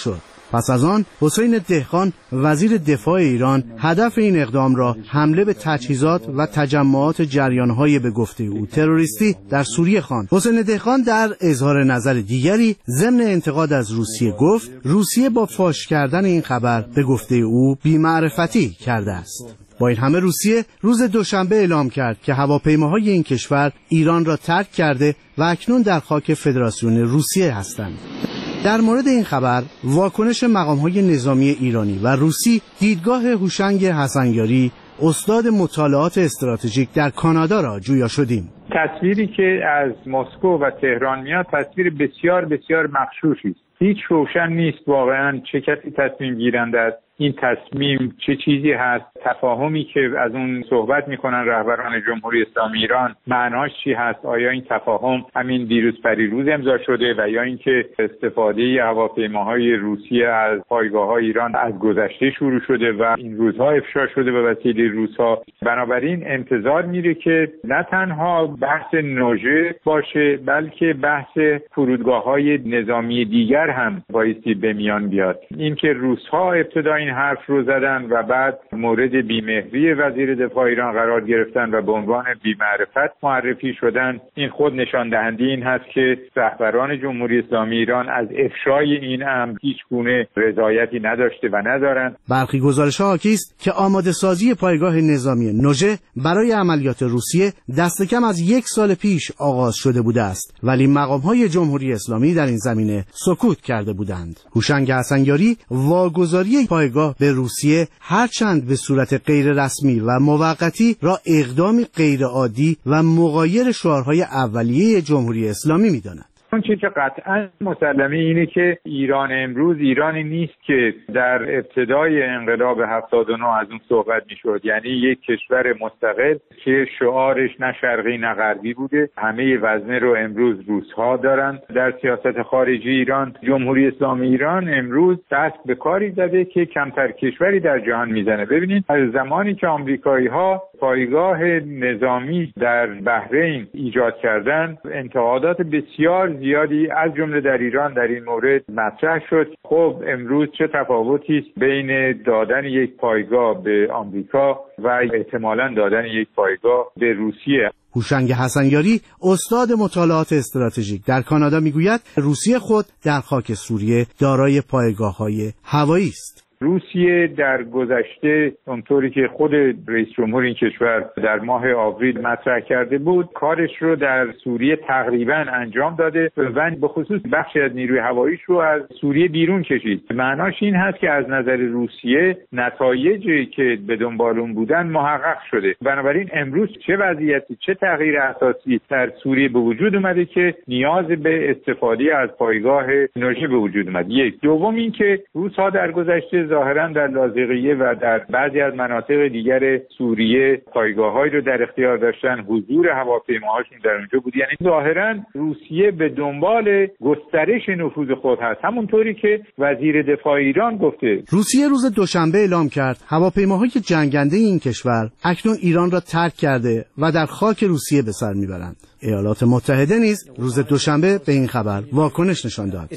پس از آن حسین دهقان وزیر دفاع ایران هدف این اقدام را حمله به تجهیزات و تجمعات جریان‌های به گفته او تروریستی در سوریه خواند. حسین دهقان در اظهار نظر دیگری ضمن انتقاد از روسیه گفت روسیه با فاش کردن این خبر به گفته او بی‌معرفتی کرده است. با این همه روسیه روز دوشنبه اعلام کرد که هواپیماهای این کشور ایران را ترک کرده و اکنون در خاک فدراسیون روسیه هستند. در مورد این خبر واکنش مقام‌های نظامی ایرانی و روسی دیدگاه هوشنگ حسنیاری استاد مطالعات استراتژیک در کانادا را جویا شدیم. تصویری که از مسکو و تهران میاد تصویر بسیار بسیار مغشوشی است. هیچ روشن نیست واقعا چه کسی تصمیم گیرنده است، این تصمیم چه چیزی هست، تفاهمی که از اون صحبت میکنن رهبران جمهوری اسلامی ایران معناش چی هست، آیا این تفاهم همین دیروز پریروز امضا شده و یا اینکه استفاده هواپیماهای روسیه از پایگاه‌های ایران از گذشته شروع شده و این روزها افشا شده به وسیله روس‌ها. بنابراین انتظار میره که نه تنها بحث نوژه باشه بلکه بحث فرودگاه‌های نظامی دیگر هم بایستی به میان بیاد. اینکه روس‌ها ابتدا این حرف رو زدن و بعد مورد بیمهری وزیر دفاع ایران قرار گرفتن و به عنوان بی‌معرفت معرفی شدن، این خود نشان دهنده این هست که رهبران جمهوری اسلامی ایران از افشای این امر هیچ گونه رضایتی نداشته و ندارند. برخی گزارش‌ها حاکی است که آماده سازی پایگاه نظامی نوژه برای عملیات روسیه دست کم از یک سال پیش آغاز شده بوده است، ولی مقام‌های جمهوری اسلامی در این زمینه سکوت کرده بودند. هوشنگ حسنیاری واگذاری پایگاه به روسیه هرچند به صورت غیر رسمی و موقتی را اقدامی غیر عادی و مغایر شعارهای اولیه جمهوری اسلامی می‌داند. اون چیزی که قطعا مسلمه اینه که ایران امروز ایرانی نیست که در ابتدای انقلاب هفتاد و نه از اون صحبت میشد، یعنی یک کشور مستقل که شعارش نه شرقی نه غربی بوده. همه وزنه رو امروز روس‌ها دارن در سیاست خارجی ایران. جمهوری اسلامی ایران امروز دست به کاری زده که کمتر کشوری در جهان میزنه. ببینید از زمانی که آمریکایی‌ها پایگاه نظامی در بحرین ایجاد کردن، انتقادات بسیار زیادی از جمله در ایران در این مورد مطرح شد. خب امروز چه تفاوتی است بین دادن یک پایگاه به آمریکا و احتمالاً دادن یک پایگاه به روسیه؟ هوشنگ حسنیاری استاد مطالعات استراتژیک در کانادا میگوید روسیه خود در خاک سوریه دارای پایگاه‌های هوایی است. روسیه در گذشته اونطوری که خود رئیس جمهور این کشور در ماه آوریل مطرح کرده بود کارش رو در سوریه تقریبا انجام داده و به خصوص بخشی از نیروی هواییش رو از سوریه بیرون کشید. معناش این هست که از نظر روسیه نتایجی که به دنبال اون بودن محقق شده. بنابراین امروز چه وضعیتی چه تغییر اساسی در سوریه به وجود اومده که نیاز به استفاده از پایگاه نوژه به وجود اومد. یک. دوم این که روس‌ها در گذشته ظاهراً در لاذقیه و در بعضی از مناطق دیگر سوریه پایگاه‌هایی رو در اختیار داشتن، حضور هواپیماهاشون در اونجا بود. یعنی ظاهراً روسیه به دنبال گسترش نفوذ خود هست، همونطوری که وزیر دفاع ایران گفته. روسیه روز دوشنبه اعلام کرد هواپیماهای جنگنده این کشور اکنون ایران را ترک کرده و در خاک روسیه به سر میبرند. ایالات متحده نیز روز دوشنبه به این خبر واکنش نشان داد.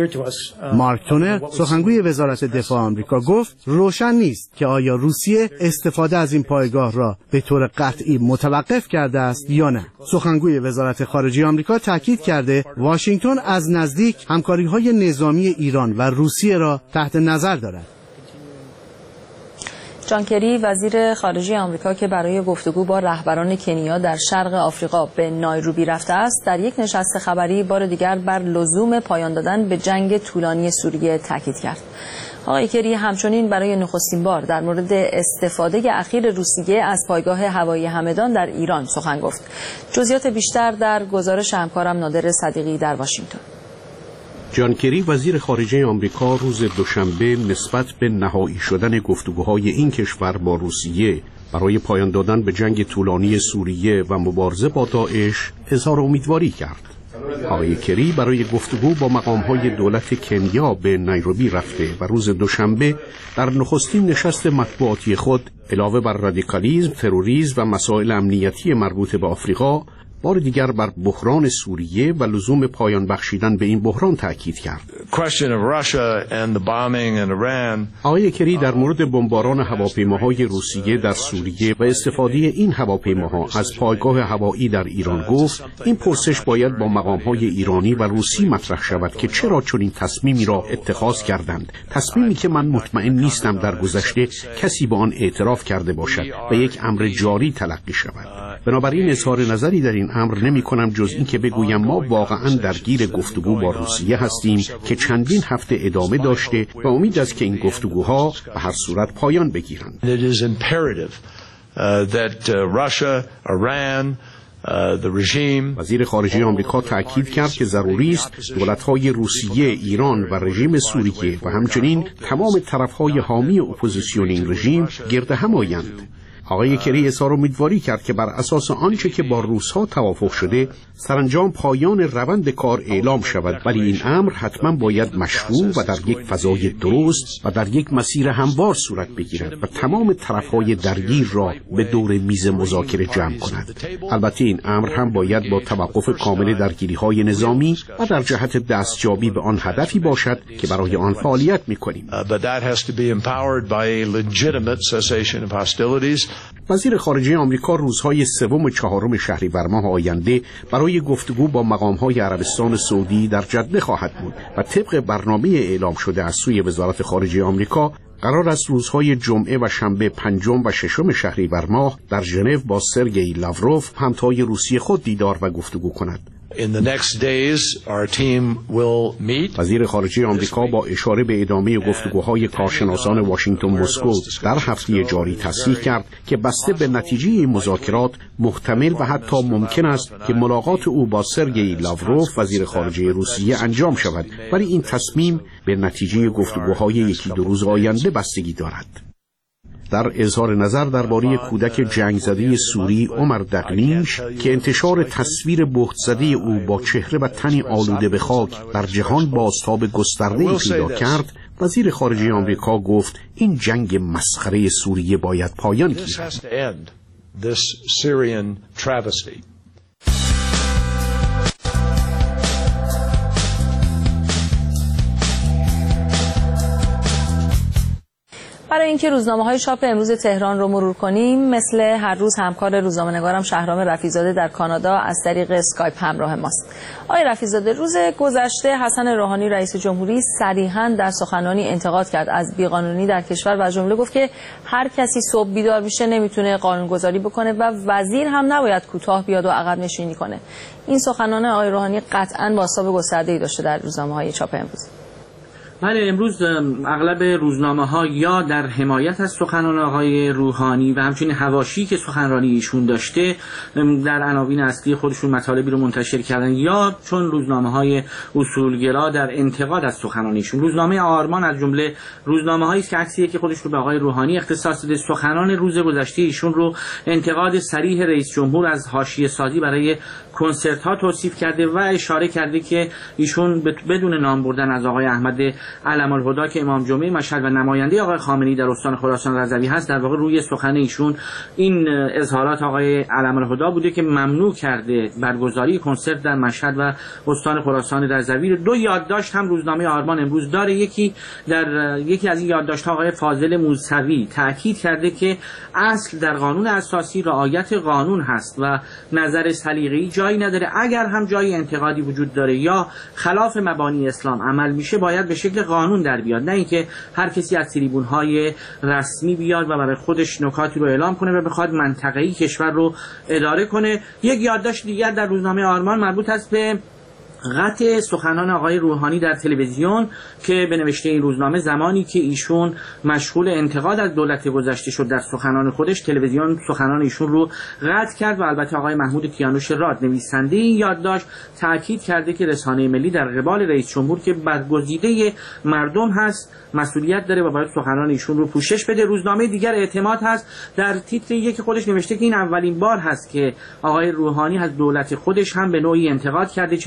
مارک تونر سخنگوی وزارت دفاع آمریکا گفت روشن نیست که آیا روسیه استفاده از این پایگاه را به طور قطعی متوقف کرده است یا نه. سخنگوی وزارت خارجه آمریکا تاکید کرده واشنگتن از نزدیک همکاری‌های نظامی ایران و روسیه را تحت نظر دارد. جان کری وزیر خارجه آمریکا که برای گفتگو با رهبران کنیا در شرق آفریقا به نایروبی رفته است، در یک نشست خبری بار دیگر بر لزوم پایان دادن به جنگ طولانی سوریه تاکید کرد. آقای کری همچنین برای نخستین بار در مورد استفاده اخیر روسیه از پایگاه هوایی همدان در ایران سخن گفت. جزئیات بیشتر در گزارش همکارم نادر صدیقی در واشنگتن. جان کری وزیر خارجه آمریکا روز دوشنبه نسبت به نهایی شدن گفتگوهای این کشور با روسیه برای پایان دادن به جنگ طولانی سوریه و مبارزه با داعش اظهار امیدواری کرد. آقای کری برای گفتگو با مقام‌های دولت کنیا به نایروبی رفته و روز دوشنبه در نخستین نشست مطبوعاتی خود علاوه بر رادیکالیسم، تروریسم و مسائل امنیتی مربوط به آفریقا بار دیگر بر بحران سوریه و لزوم پایان بخشیدن به این بحران تاکید کرد. آقای کری در مورد بمباران هواپیماهای روسیه در سوریه و استفاده این هواپیماها از پایگاه هوایی در ایران گفت این پرسش باید با مقامهای ایرانی و روسی مطرح شود که چرا چنین تصمیمی را اتخاذ کردند، تصمیمی که من مطمئن نیستم در گذشته کسی با آن اعتراف کرده باشد و یک امر جاری تلقی شود. بنابراین اظهار نظری در این امر نمی کنم جز این که بگویم ما واقعا درگیر گفتگو با روسیه هستیم که چندین هفته ادامه داشته و امید است که این گفتگوها به هر صورت پایان بگیرند. وزیر خارجه آمریکا تأکید کرد که ضروری است دولت‌های روسیه، ایران و رژیم سوریه و همچنین تمام طرف‌های حامی اپوزیسیون این رژیم گرد هم آیند. آقای کری اظهار امیدواری کرد که بر اساس آنچه که با روس‌ها توافق شده سرانجام پایان روند کار اعلام شود، ولی این امر حتما باید مشروع و در یک فضای درست و در یک مسیر هموار صورت بگیرد و تمام طرف‌های درگیر را به دور میز مذاکره جمع کند. البته این امر هم باید با توقف کامل درگیری‌های نظامی و در جهت دستیابی به آن هدفی باشد که برای آن فعالیت می‌کنیم. وزیر خارجه آمریکا روزهای سوم و چهارم شهریور ماه آینده برای گفتگو با مقام‌های عربستان سعودی در جده خواهد بود و طبق برنامه اعلام شده از سوی وزارت خارجه آمریکا قرار است روزهای جمعه و شنبه پنجم و ششم شهریور ماه در ژنو با سرگئی لاوروف همتای روسی خود دیدار و گفتگو کند. In the next days, our team will meet. وزیر خارجه آمریکا با اشاره به ادامه گفتگوهای کارشناسان واشنگتن مسکو در هفته جاری تصریح کرد که بسته به نتیجه این مذاکرات محتمل و حتی ممکن است که ملاقات او با سرگئی لاوروف وزیر خارجه روسیه انجام شود، ولی این تصمیم به نتیجه گفتگوهای یکی دو روز آینده بستگی دارد. در اظهار نظر درباره کودک جنگ زده سوری عمر دقنیش که انتشار تصویر بهت زده او با چهره و تنی آلوده به خاک در جهان بازتاب گسترده‌ای پیدا کرد، وزیر خارجه آمریکا گفت این جنگ مسخره سوریه باید پایان گیرد. برای اینکه روزنامه‌های چاپ امروز تهران رو مرور کنیم، مثل هر روز همکار روزنامه‌نگارم شهرام رفیع‌زاده در کانادا از طریق اسکایپ همراه ماست. آقای رفیع‌زاده، روز گذشته حسن روحانی رئیس جمهوری صریحاً در سخنرانی انتقاد کرد از بیقانونی در کشور و از جمله گفت که هر کسی صبح بیدار میشه نمیتونه قانونگذاری بکنه و وزیر هم نباید کوتاه بیاد و عقب نشینی کنه. این سخنان آقای روحانی قطعاً بازتاب گسترده‌ای داشته در روزنامه‌های چاپ امروز. بله، امروز اغلب روزنامه ها یا در حمایت از سخنان آقای روحانی و همچنین حواشی که سخنرانی ایشون داشته در عناوین اصلی خودشون مطالبی رو منتشر کردن، یا چون روزنامه های اصولگرا در انتقاد از سخنان ایشون. روزنامه آرمان از جمله روزنامه هایی است که عکسیه که خودش رو به آقای روحانی اختصاص داده، سخنان روز گذشته ایشون رو انتقاد صریح رئیس جمهور از حاشیه سازی برای کنسرت ها توصیف کرده و اشاره کرده که ایشون بدون نام بردن از آقای احمد علم الهدا که امام جمعه مشهد و نماینده آقای خامنه‌ای در استان خراسان رضوی هست، در واقع روی سخن ایشون این اظهارات آقای علم الهدا بوده که ممنوع کرده برگزاری کنسرت در مشهد و استان خراسان رضوی. دو یادداشت هم روزنامه آرمان امروز داره. یکی در یکی از این یادداشت‌ها آقای فاضل موسوی تاکید کرده که اصل در قانون اساسی رعایت قانون هست و نظر سلیقه‌ای جایی نداره. اگر هم جای انتقادی وجود داره یا خلاف مبانی اسلام عمل میشه باید به شکل قانون در بیاد، نه اینکه هر کسی از تریبون‌های رسمی بیاد و برای خودش نکاتی رو اعلام کنه و بخواد منطقه‌ای کشور رو اداره کنه. یک یادداشت دیگر در روزنامه آرمان مربوط است به قطع سخنان آقای روحانی در تلویزیون که به نوشته این روزنامه زمانی که ایشون مشغول انتقاد از دولت گذشته شد در سخنان خودش، تلویزیون سخنان ایشون رو قطع کرد و البته آقای محمود کیانوش راد نویسنده این یادداشت تاکید کرده که رسانه ملی در قبال رئیس جمهور که برگزیده مردم هست مسئولیت داره و باید سخنان ایشون رو پوشش بده. روزنامه دیگر اعتماد هست در تیتر یکی خودش نوشته که این اولین بار هست که آقای روحانی از دولت خودش هم به نوعی انتقاد کرده، چرا که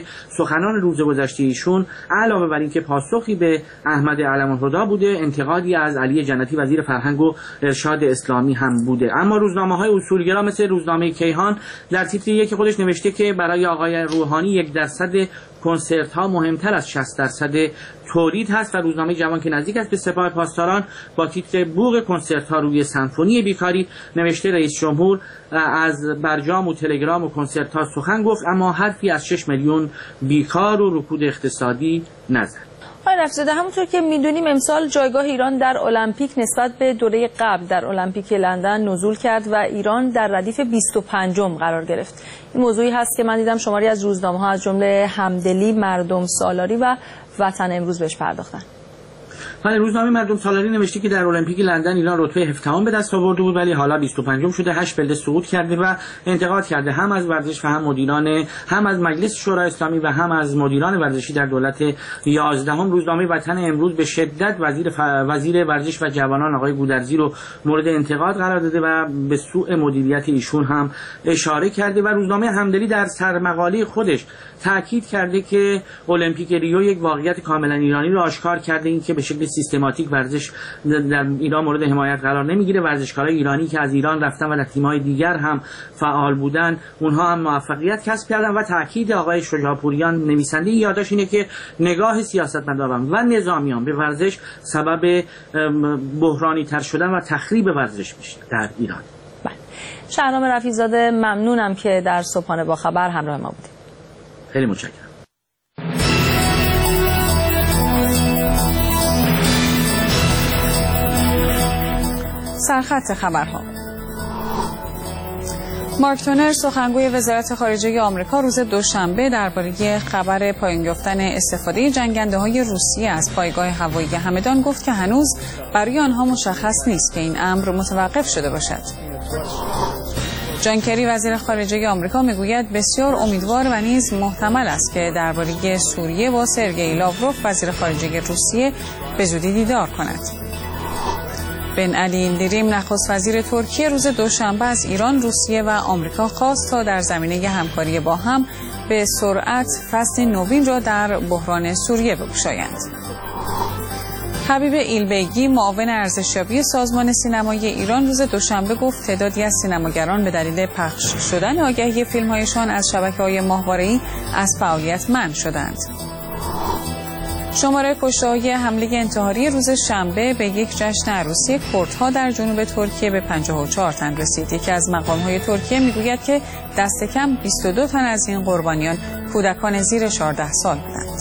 سخنان روز گذشته ایشون علاوه بر اینکه پاسخی به احمد علم‌الهدی بوده، انتقادی از علی جنتی وزیر فرهنگ و ارشاد اسلامی هم بوده. اما روزنامه‌های اصولگرا مثل روزنامه کیهان در تیتر یک خودش نوشته که برای آقای روحانی یک درصد کنسرت ها مهمتر از شصت درصد تولید هست و روزنامه جوان که نزدیک است به سپاه پاسداران با تیتر بوق کنسرت ها روی سمفونی بیکاری نوشته رئیس جمهور از برجام و تلگرام و کنسرت ها سخن گفت اما حرفی از شش میلیون بیکار و رکود اقتصادی نزد. آقای رفیع‌زاده، همونطور که میدونیم امسال جایگاه ایران در المپیک نسبت به دوره قبل در المپیک لندن نزول کرد و ایران در ردیف بیست و پنجم قرار گرفت. این موضوعی هست که من دیدم شماری از روزنامه‌ها از جمله همدلی، مردم سالاری و وطن امروز بهش پرداختن. ولی روزنامه مردم سالاری نوشته که در المپیک لندن ایران رتبه هفدهم به دست آورده بود ولی حالا بیست و پنجم شده، هشت پله سقوط کرده و انتقاد کرده هم از ورزش و هم مدیران هم از مجلس شورای اسلامی و هم از مدیران ورزشی در دولت یازدهم. روزنامه وطن امروز به شدت وزیر ف... وزیر ورزش و جوانان آقای گودرزی رو مورد انتقاد قرار داده و به سوء مدیریت ایشون هم اشاره کرده و روزنامه همدلی در سرمقاله خودش تاکید کرده که المپیک ریو یک واقعیت کاملا ایرانی رو آشکار کرده، این که به شکل سیستماتیک ورزش در ایران مورد حمایت قرار نمیگیره. ورزشکارای ایرانی که از ایران رفتن و در تیم‌های دیگر هم فعال بودن اونها هم موفقیت کسب کردن و تاکید آقای شجاع‌پوریان نویسنده یادداشت اینه که نگاه سیاستمداران و نظامیان به ورزش سبب بحرانی تر شدن و تخریب ورزش میشه در ایران. بله. شهرام رفیع‌زاده، ممنونم که در صبحانه با خبر همراه ما بودید. خیلی متشکرم. سرخط خبرها. مارک تونر سخنگوی وزارت خارجه آمریکا روز دوشنبه درباره خبر پایان یافتن استفاده جنگنده‌های روسیه از پایگاه هوایی همدان گفت که هنوز برای آنها مشخص نیست که این امر متوقف شده باشد. جان کری وزیر خارجه آمریکا میگوید بسیار امیدوار و نیز محتمل است که درباره سوریه با سرگئی لاوروف وزیر خارجه روسیه به زودی دیدار کند. بن علی ایلدیریم نخست وزیر ترکیه روز دوشنبه از ایران، روسیه و آمریکا خواست تا در زمینه همکاری با هم به سرعت فصل نوین را در بحران سوریه بگشایند. حبیب ایلبیگی معاون ارزشیابی سازمان سینمایی ایران روز دوشنبه گفت تعدادی از سینماگران به دلیل پخش شدن آگهی فیلم‌هایشان از شبکه‌های ماهواره‌ای از فعالیت منع شدند. شماره کشته‌های حمله انتحاری روز شنبه به یک جشن عروسی کردها در جنوب ترکیه به پنجاه و چهار تن رسید. یکی از مقام‌های ترکیه میگوید که دست کم بیست و دو تن از این قربانیان کودکان زیر چهارده سال بودند.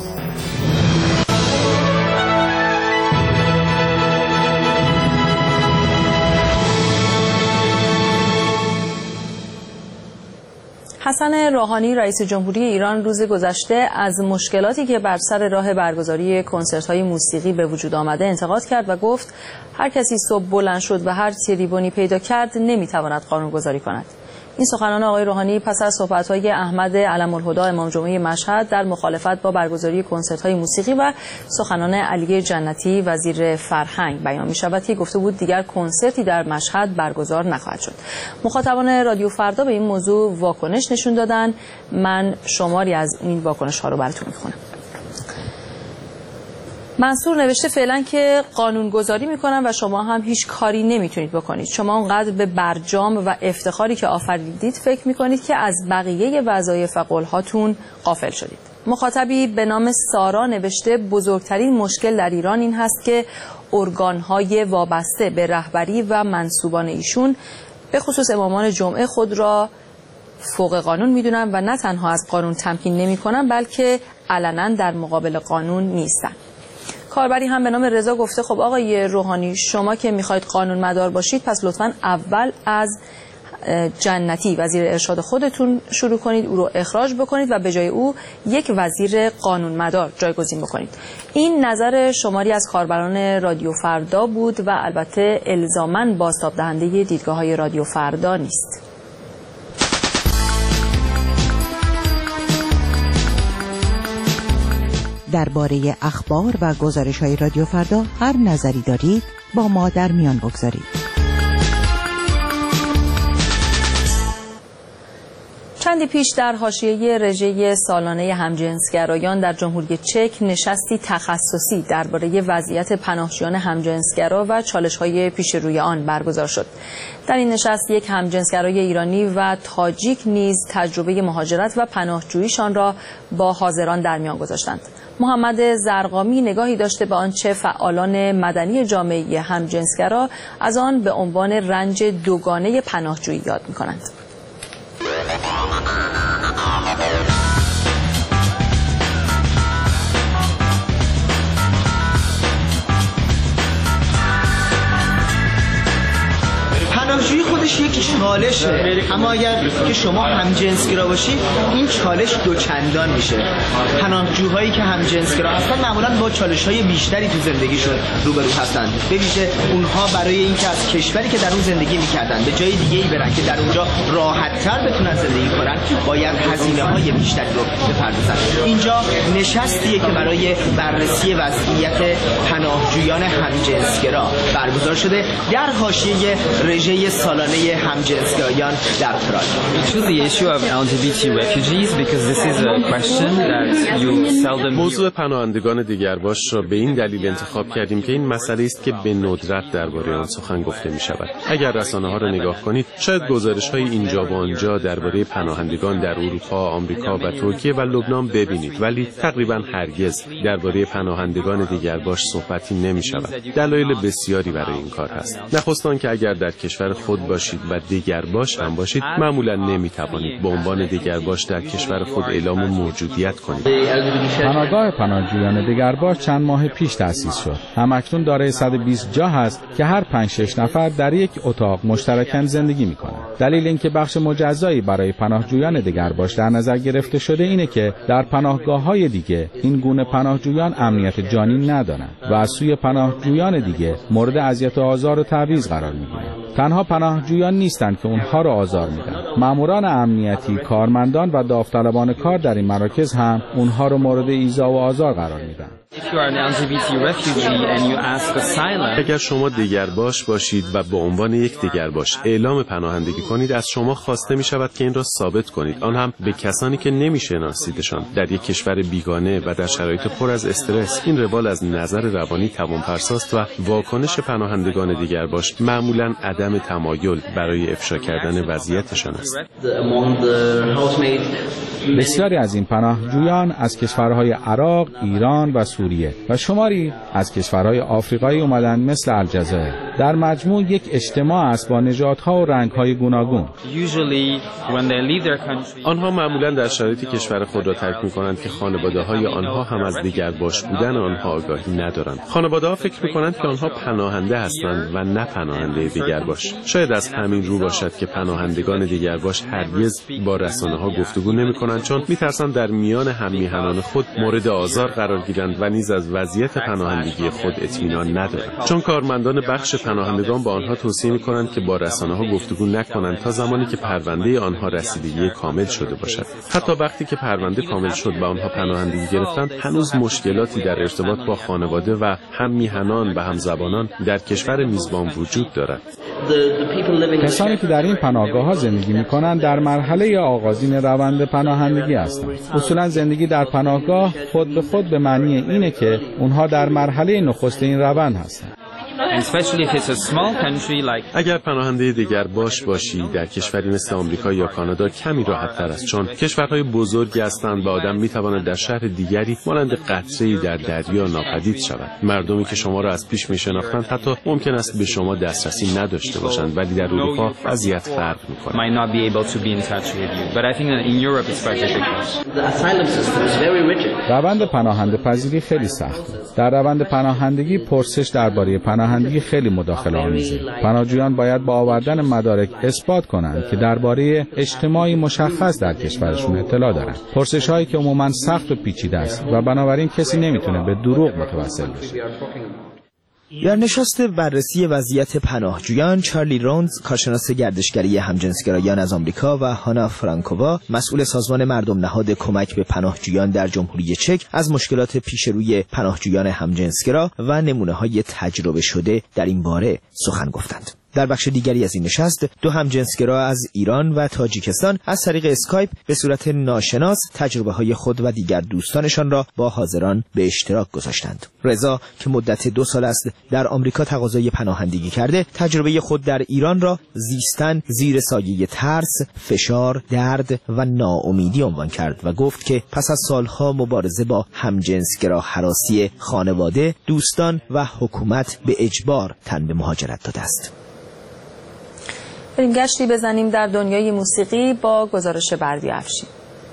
حسن روحانی رئیس جمهوری ایران روز گذشته از مشکلاتی که بر سر راه برگزاری کنسرت‌های موسیقی به وجود آمده انتقاد کرد و گفت هر کسی صبح بلند شد و هر تریبونی پیدا کرد نمیتواند قانونگذاری کند. این سخنان آقای روحانی پس از صحبت‌های احمد علم‌الهدی امام جمعه مشهد در مخالفت با برگزاری کنسرت‌های موسیقی و سخنان علی جنتی وزیر فرهنگ بیان می‌شود که گفته بود دیگر کنسرتی در مشهد برگزار نخواهد شد. مخاطبان رادیو فردا به این موضوع واکنش نشون دادن. من شماری از این واکنش‌ها رو براتون می‌خونم. منصور نوشته فعلا که قانونگذاری میکنن و شما هم هیچ کاری نمیتونید بکنید. شما اونقدر به برجام و افتخاری که آفریدید فکر میکنید که از بقیه وظایف و قولهاتون غافل شدید. مخاطبی به نام سارا نوشته بزرگترین مشکل در ایران این هست که ارگانهای وابسته به رهبری و منصوبان ایشون به خصوص امامان جمعه خود را فوق قانون میدونن و نه تنها از قانون تمکین نمیکنن بلکه علنا در مقابل قانون نیستن. کاربری هم به نام رضا گفته خب آقای روحانی شما که میخواید قانون مدار باشید پس لطفاً اول از جنتی وزیر ارشاد خودتون شروع کنید، او رو اخراج بکنید و به جای او یک وزیر قانون مدار جایگزین بکنید. این نظر شماری از کاربران رادیو فردا بود و البته الزاماً بازتاب دهنده دیدگاه‌های رادیو فردا نیست. درباره اخبار و گزارش‌های رادیو فردا هر نظری دارید با ما در میان بگذارید. چندی پیش در حاشیه رژه سالانه همجنسگرایان در جمهوری چک نشستی تخصصی درباره وضعیت پناهجویان همجنسگرا و چالش‌های پیش روی آن برگزار شد. در این نشست یک همجنسگرای ایرانی و تاجیک نیز تجربه مهاجرت و پناهجوییشان را با حاضران در میان گذاشتند. محمد زرقامی نگاهی داشته به آنچه فعالان مدنی جامعه همجنسگرا از آن به عنوان رنج دوگانه پناهجویی یاد می‌کنند. پناهجویی خودش یک چالشه، اما اگر که شما همجنسگرا باشید این چالش دوچندان میشه. پناهجوهایی که همجنسگرا هستن معمولا با چالش‌های بیشتری تو زندگیشون روبرو هستن، به ویژه اونها برای اینکه از کشوری که در اون زندگی میکردن به جای دیگه‌ای برن که در اونجا راحت‌تر بتونن زندگی کنن باید هزینه‌های بیشتری رو بپردازن. اینجا نشستیه که برای بررسی وضعیت پناهجویان همجنسگرا برگزار شده در حاشیه رژه سالانه همجنسگرایان در پراگ. موضوع پناهندگان دیگرباش را به این دلیل انتخاب کردیم که این مسئله است که به ندرت درباره آن سخن گفته می شود. اگر رسانه‌ها را نگاه کنید شاید گزارش‌های اینجا و آنجا درباره پناهندگان در اروپا، آمریکا و ترکیه و لبنان ببینید، ولی تقریبا هرگز درباره پناهندگان دیگرباش صحبتی نمی شود. دلایل بسیاری برای این کار هست. نخست آن که اگر در کشور خود باشید و دیگرباش هم باشید معمولا نمیتوانید به عنوان دیگرباش در کشور خود اعلام موجودیت کنید. پناهگاه پناهجویان دیگرباش چند ماه پیش تأسیس شد. همکنون دارای صد و بیست جا هست که هر پنج شش نفر در یک اتاق مشترکاً زندگی میکنند. دلیل اینکه بخش مجزایی برای پناهجویان دیگرباش در نظر گرفته شده اینه که در پناهگاه‌های دیگه این گونه پناهجویان امنیت جانی ندارند و از سوی پناهجویان دیگه مورد اذیت و آزار و تبعیض قرار میگیرند. تنها پناهجویان نیستند که اونها را آزار میدن. ماموران امنیتی، کارمندان و داوطلبان کار در این مراکز هم اونها را مورد ایذا و آزار قرار میدن. اگر شما دیگرباش باشید و به عنوان یک دیگرباش اعلام پناهندگی کنید از شما خواسته می شود که این را ثابت کنید، آن هم به کسانی که نمی‌شناسیدشان در یک کشور بیگانه و در شرایط پر از استرس. این روال از نظر روانی توان‌فرساست و واکنش پناهندگان دیگرباش معمولاً عدم تمایل برای افشا کردن وضعیتشان است. بسیاری از این پناهجویان از کشورهای عراق، ایران و سوریه و شماری از کشورهای آفریقایی اومدن مثل الجزایر. در مجموع یک اجتماع است با نژادها و رنگ‌های گوناگون. آنها معمولاً در شرایطی کشور خود را ترک می‌کنند که خانواده‌های آنها هم از دیگرباش بودن آنها آگاهی ندارند. خانواده‌ها فکر می‌کنند که آنها پناهنده هستند و نه پناهنده دیگرباش. شاید از همین رو باشد که پناهندگان دیگرباش هرگز با رسانه‌ها گفتگو نمی‌کنند، چون می‌ترسند در میان هم‌میهنان خود مورد آزار قرار گیرند و نیز از وضعیت پناهندگی خود اطمینان ندارند. چون کارمندان بخش پناهندگان با آنها توصیه می‌کنند که با رسانه‌ها گفتگو نکنند تا زمانی که پرونده آنها رسیدگی کامل شده باشد. حتی وقتی که پرونده کامل شد و آنها پناهندگی گرفتند، هنوز مشکلاتی در ارتباط با خانواده و هم‌میهنان و همزبانان در کشور میزبان وجود دارد. کسانی که در این پناهگاه‌ها زندگی می‌کنند در مرحله آغازین روند پناهندگی هستند. اصولاً زندگی در پناهگاه خود به خود به معنی اینه که اونها در مرحله نخست این روند هستند. اگر پناهنده دیگرباش باشی در کشوری مثل آمریکا یا کانادا کمی راحت تر است، چون کشورهای بزرگی هستند و آدم میتواند در شهر دیگری مانند قطره‌ای در دریا ناپدید شود. مردمی که شما را از پیش میشناختند حتی ممکن است به شما دسترسی نداشته باشند، ولی در اروپا وضعیت فرق می‌کند. روند پناهنده پذیری خیلی سخته. در روند پناهندگی پرسش درباره پناهندگی خیلی مداخله آمیزه. پناهجویان باید با آوردن مدارک اثبات کنند که درباره اجتماعی مشخص در کشورشون اطلاع دارند. پرسش‌هایی که عموماً سخت و پیچیده است و بنابراین کسی نمیتونه به دروغ متوسل بشه. در نشست بررسی وضعیت پناهجویان، چارلی رونز، کارشناس گردشگری همجنسگرایان از آمریکا و هانا فرانکووا، مسئول سازمان مردم نهاد کمک به پناهجویان در جمهوری چک، از مشکلات پیش روی پناهجویان همجنسگرا و نمونه‌های تجربه شده در این باره سخن گفتند. در بخش دیگری از این نشست دو همجنسگرا از ایران و تاجیکستان از طریق اسکایپ به صورت ناشناس تجربه‌های خود و دیگر دوستانشان را با حاضران به اشتراک گذاشتند. رضا که مدت دو سال است در آمریکا تقاضای پناهندگی کرده، تجربه خود در ایران را زیستن زیر سایه ترس، فشار، درد و ناامیدی عنوان کرد و گفت که پس از سالها مبارزه با همجنسگرا هراسی خانواده، دوستان و حکومت به اجبار تن به مهاجرت داده است. بریم گشتی بزنیم در دنیای موسیقی با گزارش بردی افشین.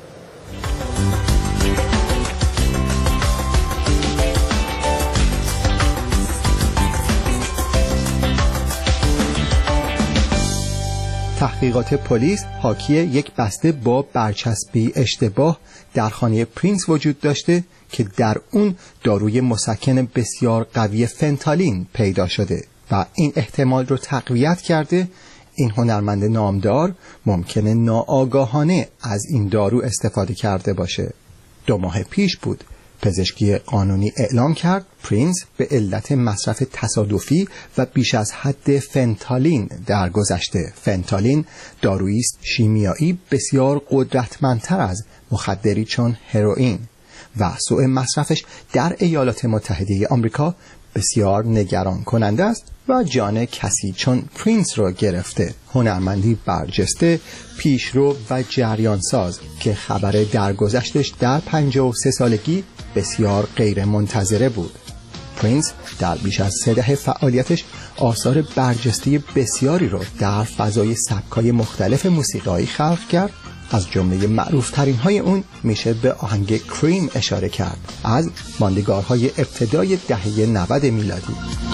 تحقیقات پلیس حاکی یک بسته با برچسبی اشتباه در خانه پرینس وجود داشته که در اون داروی مسکن بسیار قوی فنتالین پیدا شده و این احتمال رو تقویت کرده این هنرمند نامدار ممکنه ناآگاهانه از این دارو استفاده کرده باشه. دو ماه پیش بود پزشکی قانونی اعلام کرد پرینس به علت مصرف تصادفی و بیش از حد فنتالین درگذشته. فنتالین دارویی است شیمیایی بسیار قدرتمندتر از مخدری چون هروئین و سوء مصرفش در ایالات متحده آمریکا بسیار نگران کننده است و جان کسی چون پرینس رو گرفته. هنرمندی برجسته، پیشرو و جریانساز که خبر درگذشتش در پنجاه و سه سالگی بسیار غیر منتظره بود. پرینس در بیش از سه دهه فعالیتش آثار برجسته بسیاری رو در فضای سبک‌های مختلف موسیقایی خلق کرد. از جمله معروف ترین های اون میشه به آهنگ کریم اشاره کرد از ماندگارهای ابتدای دهه نود میلادی.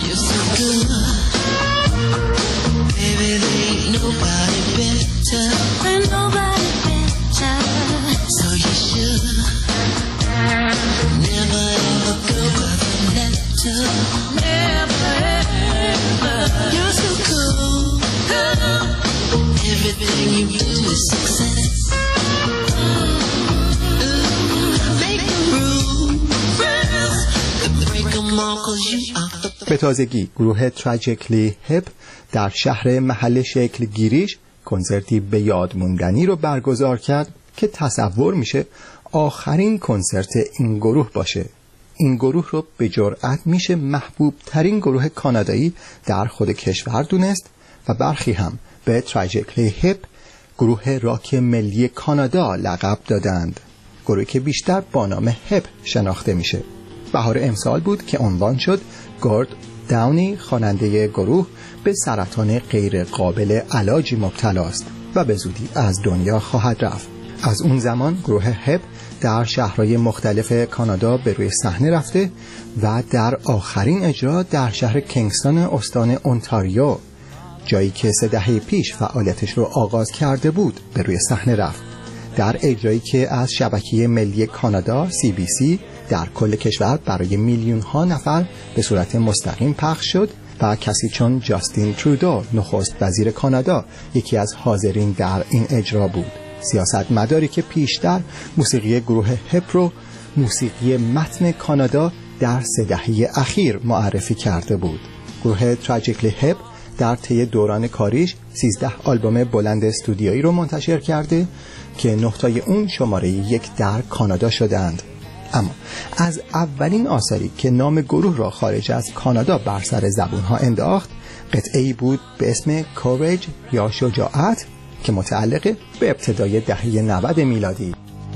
به تازگی گروه تراژیکلی هپ در شهر محل شکل گیریش کنسرتی به یاد موندنی رو برگزار کرد که تصور میشه آخرین کنسرت این گروه باشه. این گروه رو به جرئت میشه محبوب ترین گروه کانادایی در خود کشور دونست و برخی هم به تراژیکلی هپ گروه راک ملی کانادا لقب دادند، گروهی که بیشتر با نام هپ شناخته میشه. بهار امسال بود که عنوان شد گورد داونی خواننده گروه به سرطان غیر قابل علاجی مبتلا است و به زودی از دنیا خواهد رفت. از اون زمان گروه هپ در شهرهای مختلف کانادا به روی صحنه رفته و در آخرین اجرا در شهر کینگستون استان اونتاریو، جایی که سه دهه پیش فعالیتش رو آغاز کرده بود، به روی صحنه رفت. در اجرایی که از شبکه ملی کانادا سی بی سی در کل کشور برای میلیون ها نفر به صورت مستقیم پخش شد و کسی چون جاستین ترودو نخست وزیر کانادا یکی از حاضرین در این اجرا بود. سیاستمداری که پیشتر موسیقی گروه هپ رو موسیقی متن کانادا در سه دهه اخیر معرفی کرده بود. گروه تراژیکلی هپ در طی دوران کاریش سیزده آلبوم بلند استودیویی رو منتشر کرده که نقطای اون شماره یک در کانادا شدند. اما از اولین آثاری که نام گروه را خارج از کانادا بر سر زبونها انداخت قطعه‌ای بود به اسم کوریج یا شجاعت که متعلق به ابتدای دهه نود میلادی.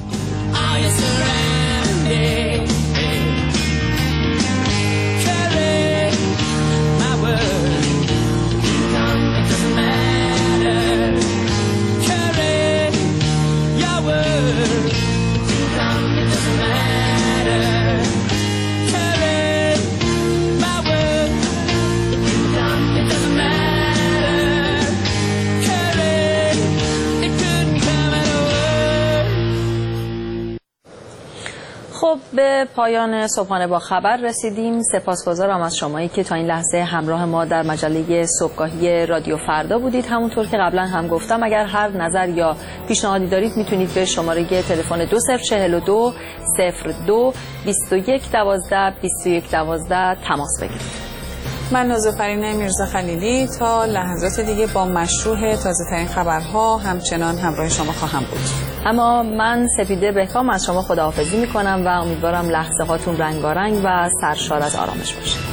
خب به پایان صبحانه با خبر رسیدیم. سپاسگزارم از شمایی که تا این لحظه همراه ما در مجله صبحگاهی رادیو فردا بودید. همونطور که قبلا هم گفتم اگر هر نظر یا پیشنهادی دارید میتونید به شماره تلفن دو صفر چهل و دو صفر دو بیست و یک دوازده بیست و یک دوازده تماس بگیرید. من نازافرین میرزا خلیلی تا لحظات دیگه با مشروح تازه ترین خبرها همچنان همراه شما خواهم بود. اما من سپیده بهکام از شما خداحافظی میکنم و امیدوارم لحظه هاتون رنگارنگ و سرشار از آرامش باشه.